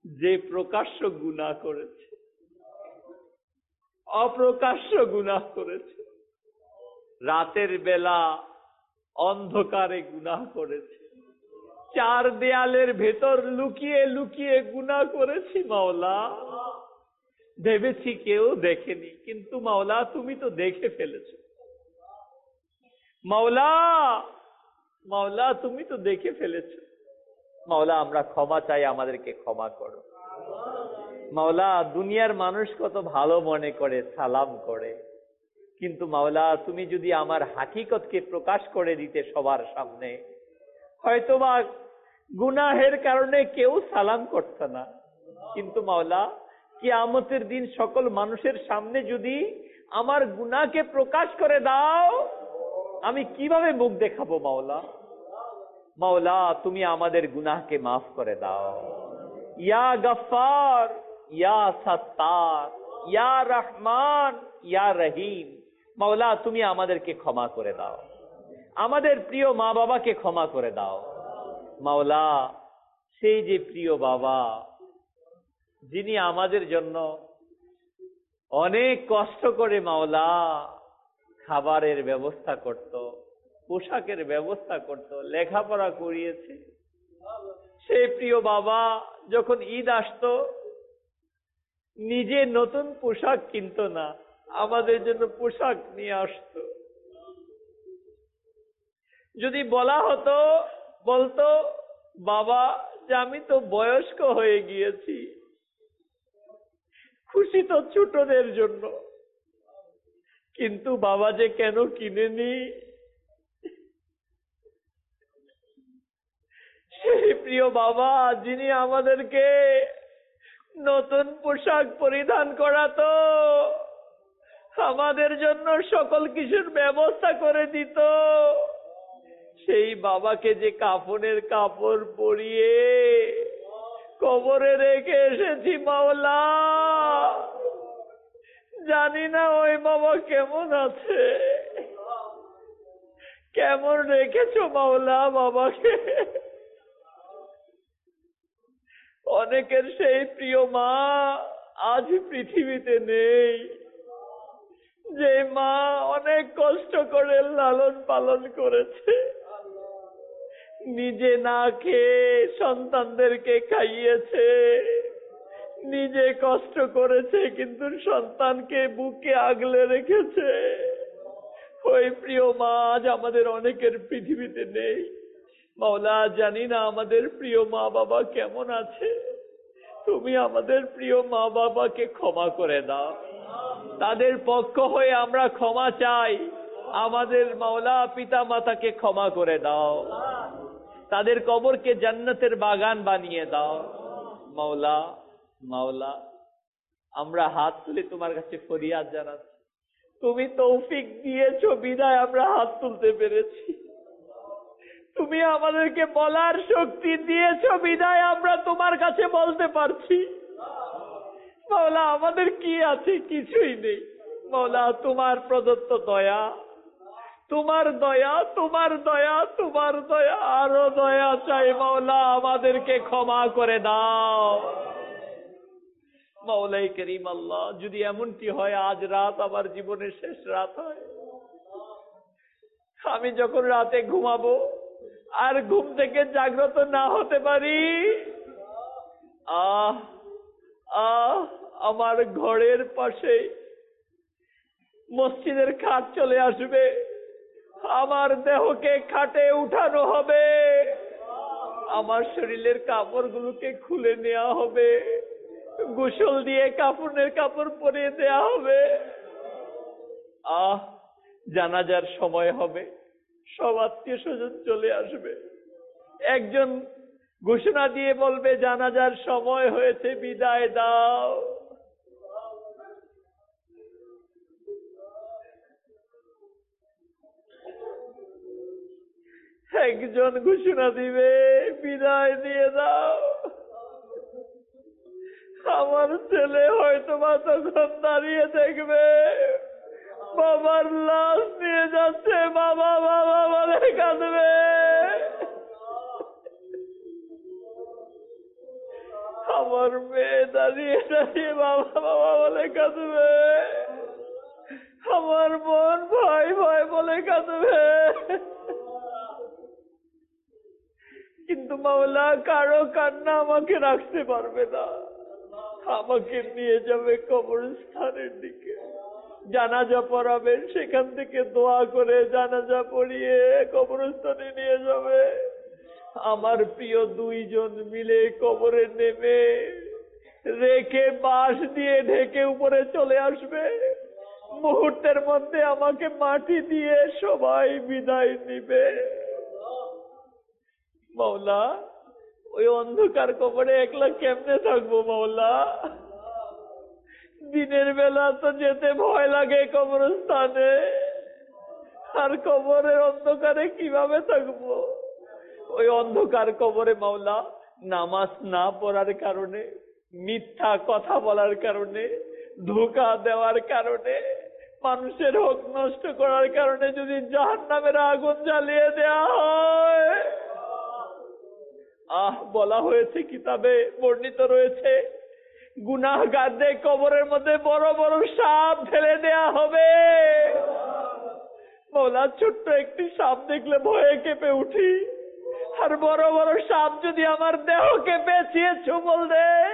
যে প্রকাশ্য গুনাহ করেছে, অপ্রকাশ্য গুনাহ করেছে, রাতের বেলা অন্ধকারে গুনাহ করেছে, চার দেয়ালের ভেতর লুকিয়ে লুকিয়ে গুনাহ করেছি মাওলা। ভেবেছি কেউ দেখেনি, কিন্তু মাওলা তুমি তো দেখে ফেলেছো। মাওলা, মাওলা তুমি তো দেখে ফেলেছো। মাওলা আমরা ক্ষমা চাই, আমাদেরকে ক্ষমা করো। মাওলা দুনিয়ার মানুষ কত ভালো মনে করে, সালাম করে, কিন্তু মাওলা তুমি যদি আমার হাকিকতকে প্রকাশ করে দিতে সবার সামনে, হয়তোবা গুনাহের কারণে কেউ সালাম করতো না, কিন্তু মাওলা কিয়ামতের দিন সকল মানুষের সামনে যদি আমার গুনাহকে প্রকাশ করে দাও, আমি কিভাবে মুখ দেখাবো মাওলা? মাওলা তুমি আমাদের গুনাহকে মাফ করে দাও। ইয়া গফফার, ইয়া সত্তার, ইয়া রহমান, ইয়া রহিম, মাওলা তুমি আমাদেরকে ক্ষমা করে দাও। আমাদের প্রিয় মা বাবাকে ক্ষমা করে দাও মাওলা। সেই যে প্রিয় বাবা যিনি আমাদের জন্য অনেক কষ্ট করে মাওলা খাবারের ব্যবস্থা করত, পোশাকের ব্যবস্থা করত, লেখাপড়া করিয়েছে, সেই প্রিয় বাবা যখন ঈদ আসতো নিজে নতুন পোশাক কিনতো না, আমাদের জন্য পোশাক নিয়ে আসতো। যদি বলা হতো, বলতো বাবা যে আমি তো বয়স্ক হয়ে গিয়েছি, খুশি তো ছোটদের জন্য, কিন্তু বাবা যে কেন কিনেনি। সেই প্রিয় বাবা যিনি আমাদেরকে নতুন পোশাক পরিধান করাতো, আমাদের জন্য সকল কিছুর ব্যবস্থা করে দিত, সেই বাবাকে যে কাফনের কাপড় পরিয়ে কবরে রেখে এসেছি মাওলা, জানি না ওই বাবা কেমন আছে, কেমন রেখেছো মাওলা বাবাকে। অনেকের সেই প্রিয় মা আজ পৃথিবীতে নেই, যে মা অনেক কষ্ট করে লালন পালন করেছে, নিজে না খেয়ে সন্তানদেরকে খাইয়েছে, নিজে কষ্ট করেছে, কিন্তু সন্তানকে বুকে আগলে রেখেছে। ওই প্রিয় মা আজ আমাদের অনেকের পৃথিবীতে নেই মাওলা। জানি না আমাদের প্রিয় মা বাবা কেমন আছে, তুমি আমাদের প্রিয় মা বাবাকে ক্ষমা করে দাও। তাদের পক্ষ হয়ে আমরা ক্ষমা চাই, আমাদের মাওলা পিতা মাতাকে ক্ষমা করে দাও, তাদের কবরকে জান্নাতের বাগান বানিয়ে দাও মাওলা। মাওলা আমরা হাত তুলে তোমার কাছে ফরিয়াদ জানাচ্ছি, তুমি তৌফিক দিয়েছো বিধায় আমরা হাত তুলতে পেরেছি, তুমি আমাদেরকে বলার শক্তি দিয়েছো বিধায় আমরা তোমার কাছে বলতে পারছি। মাওলা আমাদের কি আছে? কিছুই নেই মাওলা, তোমার প্রদত্ত দয়া, তোমার দয়া, তোমার দয়া, তোমার দয়া, আরো দয়া চাই মাওলা, আমাদেরকে ক্ষমা করে দাও মাওলাই করিম। আল্লাহ যদি এমনটি হয় আজ রাত আমার জীবনের শেষ রাত হয়, আমি যখন রাতে ঘুমাবো আর ঘুম থেকে জাগ্রত না হতে পারি, আমার ঘরের পাশে মসজিদের খাট চলে আসবে, আমার দেহকে খাটে উঠানো হবে, আমার শরীরের কাপড়গুলোকে খুলে নেওয়া হবে, গোসল দিয়ে কাফনের কাপড় পরিয়ে দেয়া হবে। জানাজার সময় হবে, সব আত্মীয় স্বজন চলে আসবে, একজন ঘোষণা দিয়ে বলবে জানাজার সময় হয়েছে, বিদায় দাও। একজন ঘোষণা দিবে বিদায় দিয়ে দাও। আমার ছেলে হয়তো বা তখন দাঁড়িয়ে দেখবে বাবার লাশ নিয়ে যাচ্ছে, বাবা বাবা বলে কাঁদবে। আমার মেয়ে দাঁড়িয়ে দাঁড়িয়ে বাবা বাবা বলে কাঁদবে, আমার বোন ভয় ভয় বলে কাঁদবে। কিন্তু মাওলা কারো কান্না আমাকে রাখতে পারবে না। আমাকে নিয়ে যাবে কবরস্থানের দিকে, জানাজা পড়াবেন, সেখান থেকে দোয়া করে জানাজা পড়িয়ে কবরস্থানে নিয়ে যাবে। আমার প্রিয় দুইজন মিলে কবরে নেমে রেখে বাঁশ দিয়ে ঢেকে উপরে চলে আসবে। মুহূর্তের মধ্যে আমাকে মাটি দিয়ে সবাই বিদায় নিবে। মাওলা ওই অন্ধকার কবরে একলা কেমনে থাকবো মাওলা? দিনের বেলা তো যেতে ভয় লাগে কবরস্থানে, আর কবরের অন্ধকারে কিভাবে থাকবো? ওই অন্ধকার কবরে মাওলা নামাজ না পড়ার কারণে, মিথ্যা কথা বলার কারণে, ধোঁকা দেওয়ার কারণে, মানুষের হক নষ্ট করার কারণে যদি জাহান্নামের আগুন জ্বালিয়ে দেয়া হয়, বলা হয়েছে, কিতাবে বর্ণিত রয়েছে, গুনাহগারদের কবরের মধ্যে বড় বড় সাপ ফেলে দেয়া হবে। মাওলা ছোট্ট একটি সাপ দেখলে ভয়ে কেঁপে উঠি, আর বড় বড় সাপ যদি আমার দেহকে পেঁচিয়ে চুমল দেয়,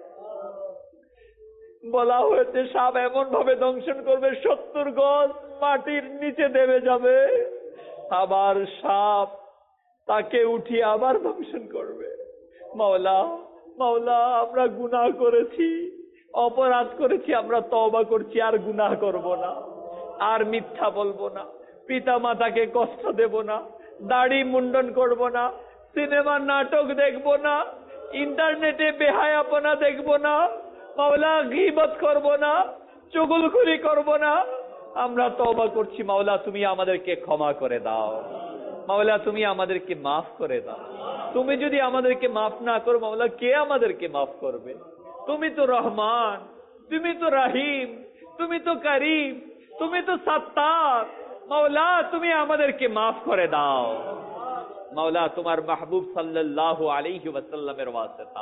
বলা হয়েছে সাপ এমন ভাবে দংশন করবে 70 গজ মাটির নিচে দেবে যাবে, আবার সাপ তাকে উঠিয়ে আবার দংশন করবে। মাওলা মাওলা আমরা গুনাহ করেছি, অপরাধ করেছি, আমরা তওবা করছি, আর গুনাহ করব না, আর মিথ্যা বলবো না, পিতা মাতাকে কষ্ট দেব না, দাড়ি মুন্ডন করব না, সিনেমা নাটক দেখব না, ইন্টারনেটে বেহায়াপনা দেখব না, মাওলা গীবত করব না, চুগলখড়ি করব না। আমরা তওবা করছি মাওলা, তুমি আমাদেরকে ক্ষমা করে দাও। মাওলা তুমি আমাদেরকে মাফ করে দাও। তুমি যদি আমাদেরকে মাফ না করো মাওলা, কে আমাদেরকে মাফ করবে? তুমি তো রহমান, তুমি তো রাহিম, তুমি তো করিম, তুমি তো সত্তার। মাওলা তুমি আমাদেরকে মাফ করে দাও। মাওলা তোমার মাহবুব সাল্লাল্লাহু আলাইহি ওয়াসাল্লামের ওয়াসিতা,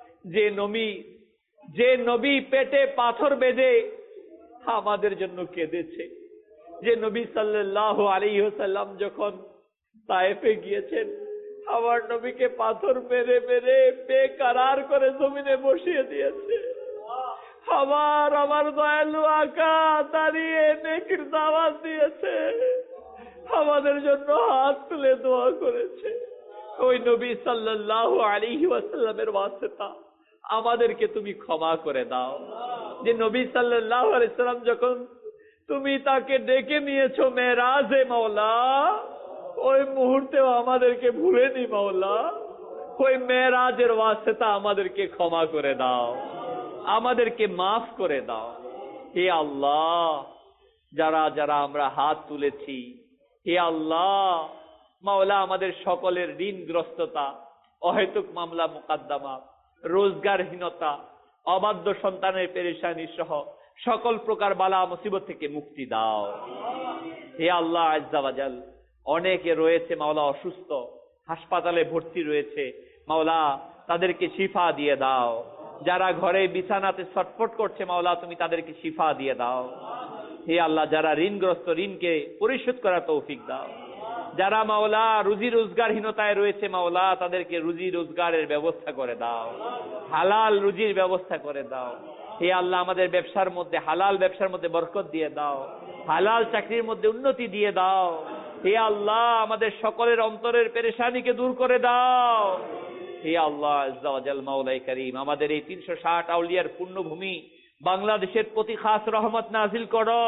যে নবী পেটে পাথর বেঁধে আমাদের জন্য কেঁদেছে, যে নবী সাল্লাল্লাহু আলাইহি ওয়াসাল্লাম যখন তায়েফে গিয়েছেন, আমার নবীকে পাথর মেরে মেরে বেকারার করে জমিনে বসিয়ে দিয়েছে। আমার দয়ালু আকা দাঁড়িয়ে নেকির দাওয়াত দিয়েছে, আমাদের জন্য হাত তুলে দোয়া করেছে। ওই নবী সাল্লাল্লাহু আলাইহি ওয়াসাল্লামের ওয়াসিতা আমাদেরকে তুমি ক্ষমা করে দাও। যে নবী সাল্লাল্লাহু আলাইহি ওয়াসাল্লাম যখন তুমি তাকে ডেকে নিয়েছো মেরাজে মাওলা, ওই মুহূর্তেও আমাদেরকে ভুলেনি মাওলা। ওই মেরাজের ওয়াসিতা আমাদেরকে ক্ষমা করে দাও, আমাদেরকে মাফ করে দাও। হে আল্লাহ, যারা যারা আমরা হাত তুলেছি, হে আল্লাহ মাওলা, আমাদের সকলের ঋণগ্রস্ততা, অহেতুক মামলা মুকদ্দমা, রোজগারহীনতা, অবাধ্য সন্তানের পেরেশানি সহ সকল প্রকার বালা মুসিবত থেকে মুক্তি দাও। হে আল্লাহ আজ্জা ওয়াজাল, অনেকে রয়েছে মাওলা অসুস্থ, হাসপাতালে ভর্তি রয়েছে, মাওলা তাদেরকে শিফা দিয়ে দাও। যারা ঘরে বিছানাতে ছটফট করছে মাওলা, তুমি তাদেরকে শিফা দিয়ে দাও। হে আল্লাহ, যারা ঋণগ্রস্ত, ঋণকে পরিশোধ করার তৌফিক দাও। যারা মাওলা রুজি রোজগারহীনতায় রয়েছে মাওলা, তাদেরকে রুজি রোজগারের ব্যবস্থা করে দাও, হালাল রুজির ব্যবস্থা করে দাও। হে আল্লাহ, আমাদের ব্যবসার মধ্যে, হালাল ব্যবসার মধ্যে বরকত দিয়ে দাও, হালাল চাকরির মধ্যে উন্নতি দিয়ে দাও। হে আল্লাহ, আমাদের সকলের অন্তরের পেরেশানিকে দূর করে দাও। হে আল্লাহ আজ্জা ওয়াজাল, মাওলাই করিম, আমাদের এই 360 আউলিয়ার পুণ্যভূমি বাংলাদেশের প্রতি খাস রহমত নাজিল করো।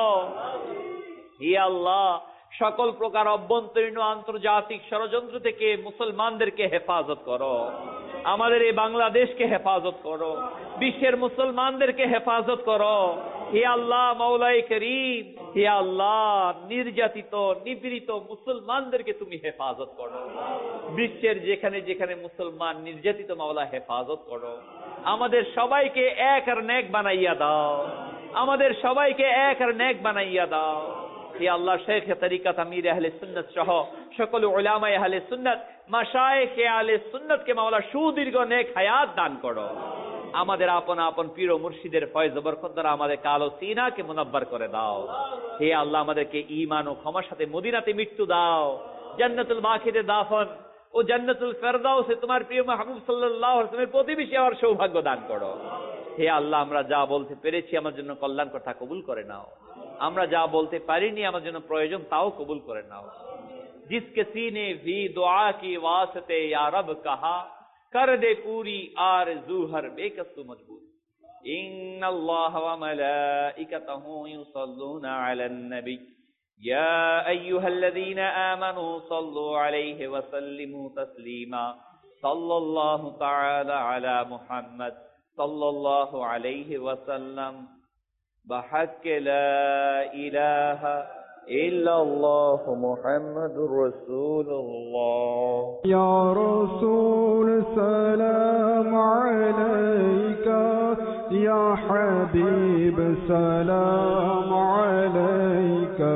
হে আল্লাহ, সকল প্রকার অভ্যন্তরীণ ও আন্তর্জাতিক ষড়যন্ত্র থেকে মুসলমানদেরকে হেফাজত করো। আমাদের এই বাংলাদেশকে হেফাজত করো, বিশ্বের মুসলমানদেরকে হেফাজত করো। হে আল্লাহ মাওলাই করিম, হে আল্লাহ, নির্যাতিত নিপীড়িত মুসলমানদেরকে তুমি হেফাজত করো। বিশ্বের যেখানে যেখানে মুসলমান নির্যাতিত মাওলা, হেফাজত করো। আমাদের সবাইকে এক আর নেক বানাইয়া দাও, আমাদের সবাইকে এক আর নেক বানাইয়া দাও। হে আল্লাহ, শেখ তরিকত আমির আহলে সুন্নাত সহ সকল উলামা আহলে সুন্নাত, মাশায়েখ আহলে সুন্নাতকে মাওলা সুদীর্ঘ নেক হায়াত দান করো। আমাদের আপন আপন পীর ও মুর্শিদের ফয়েজ ও বরকত দ্বারা আমাদের কালো সিনাকে মুনাব্বার করে দাও। হে আল্লাহ, আমাদেরকে ঈমান ও ক্ষমার সাথে মদিনাতে মৃত্যু দাও, জান্নাতুল বাকিতে দাফন ও জান্নাতুল ফেরদাউসে তোমার প্রিয় মাহবুব সাল্লাল্লাহু আলাইহি ওয়াসাল্লামের প্রতিবেশী হওয়ার সৌভাগ্য দান করো। হে আল্লাহ, আমরা যা বলতে পেরেছি আমার জন্য কল্যাণকর তা কবুল করে নাও, আমরা যা বলতে পারিনি আমার জন্য প্রয়োজন তাও কবুল করে নাও। जिसके सीने भी दुआ की वास्ते या रब कहा, कर दे पूरी आरज़ू हर बेकसु मजबूर। इन्नल्लाह व मलाइकतहु युसल्लूना अलन नबी या अय्युहल्लज़ीना आमनू सल्लू अलैहि व सल्लिमू तस्लीमा। सल्लल्लाहु तआला अला मुहम्मद सल्लल्लाहु अलैहि व सल्लम बहक़्क़ि ला इलाहा इल्लल्लाह मुहम्मदुर रसूलुल्लाह। या रसूल सलाम अलैका, या हबीब सलाम अलैका,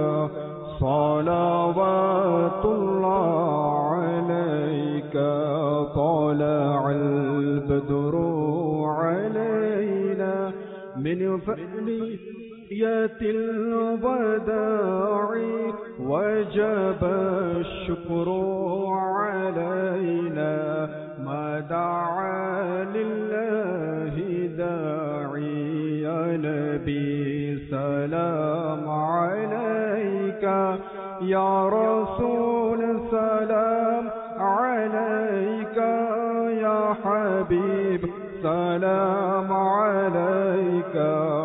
सलावतुल्लाह अलैका, तलअल बद्रु अलैना मिन फअलियतिल वदा'i वजब शुक्र अलैना मा दआ लिल्लाहि दा'i। या नबी सलाम अलैका, या रसूल सलाम अलैका, या हबीब सलाम अलैका,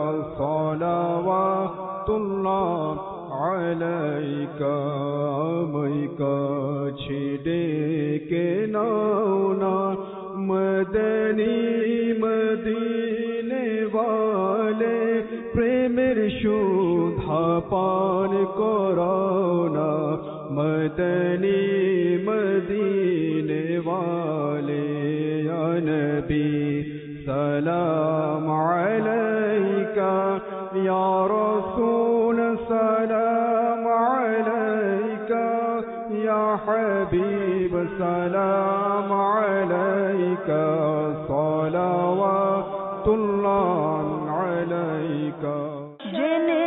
सलावतुल्लाह अलैका। मैका छिड़े के नौना मदनी मदीने वाले प्रेमेर सुधा पान कोरोना मदनी मदीने वाले। या नबी सलाम अलैका, या रसूल सलाम अलैका, या हबीब सलाम अलैका, सलावतुल्लाह अलैका।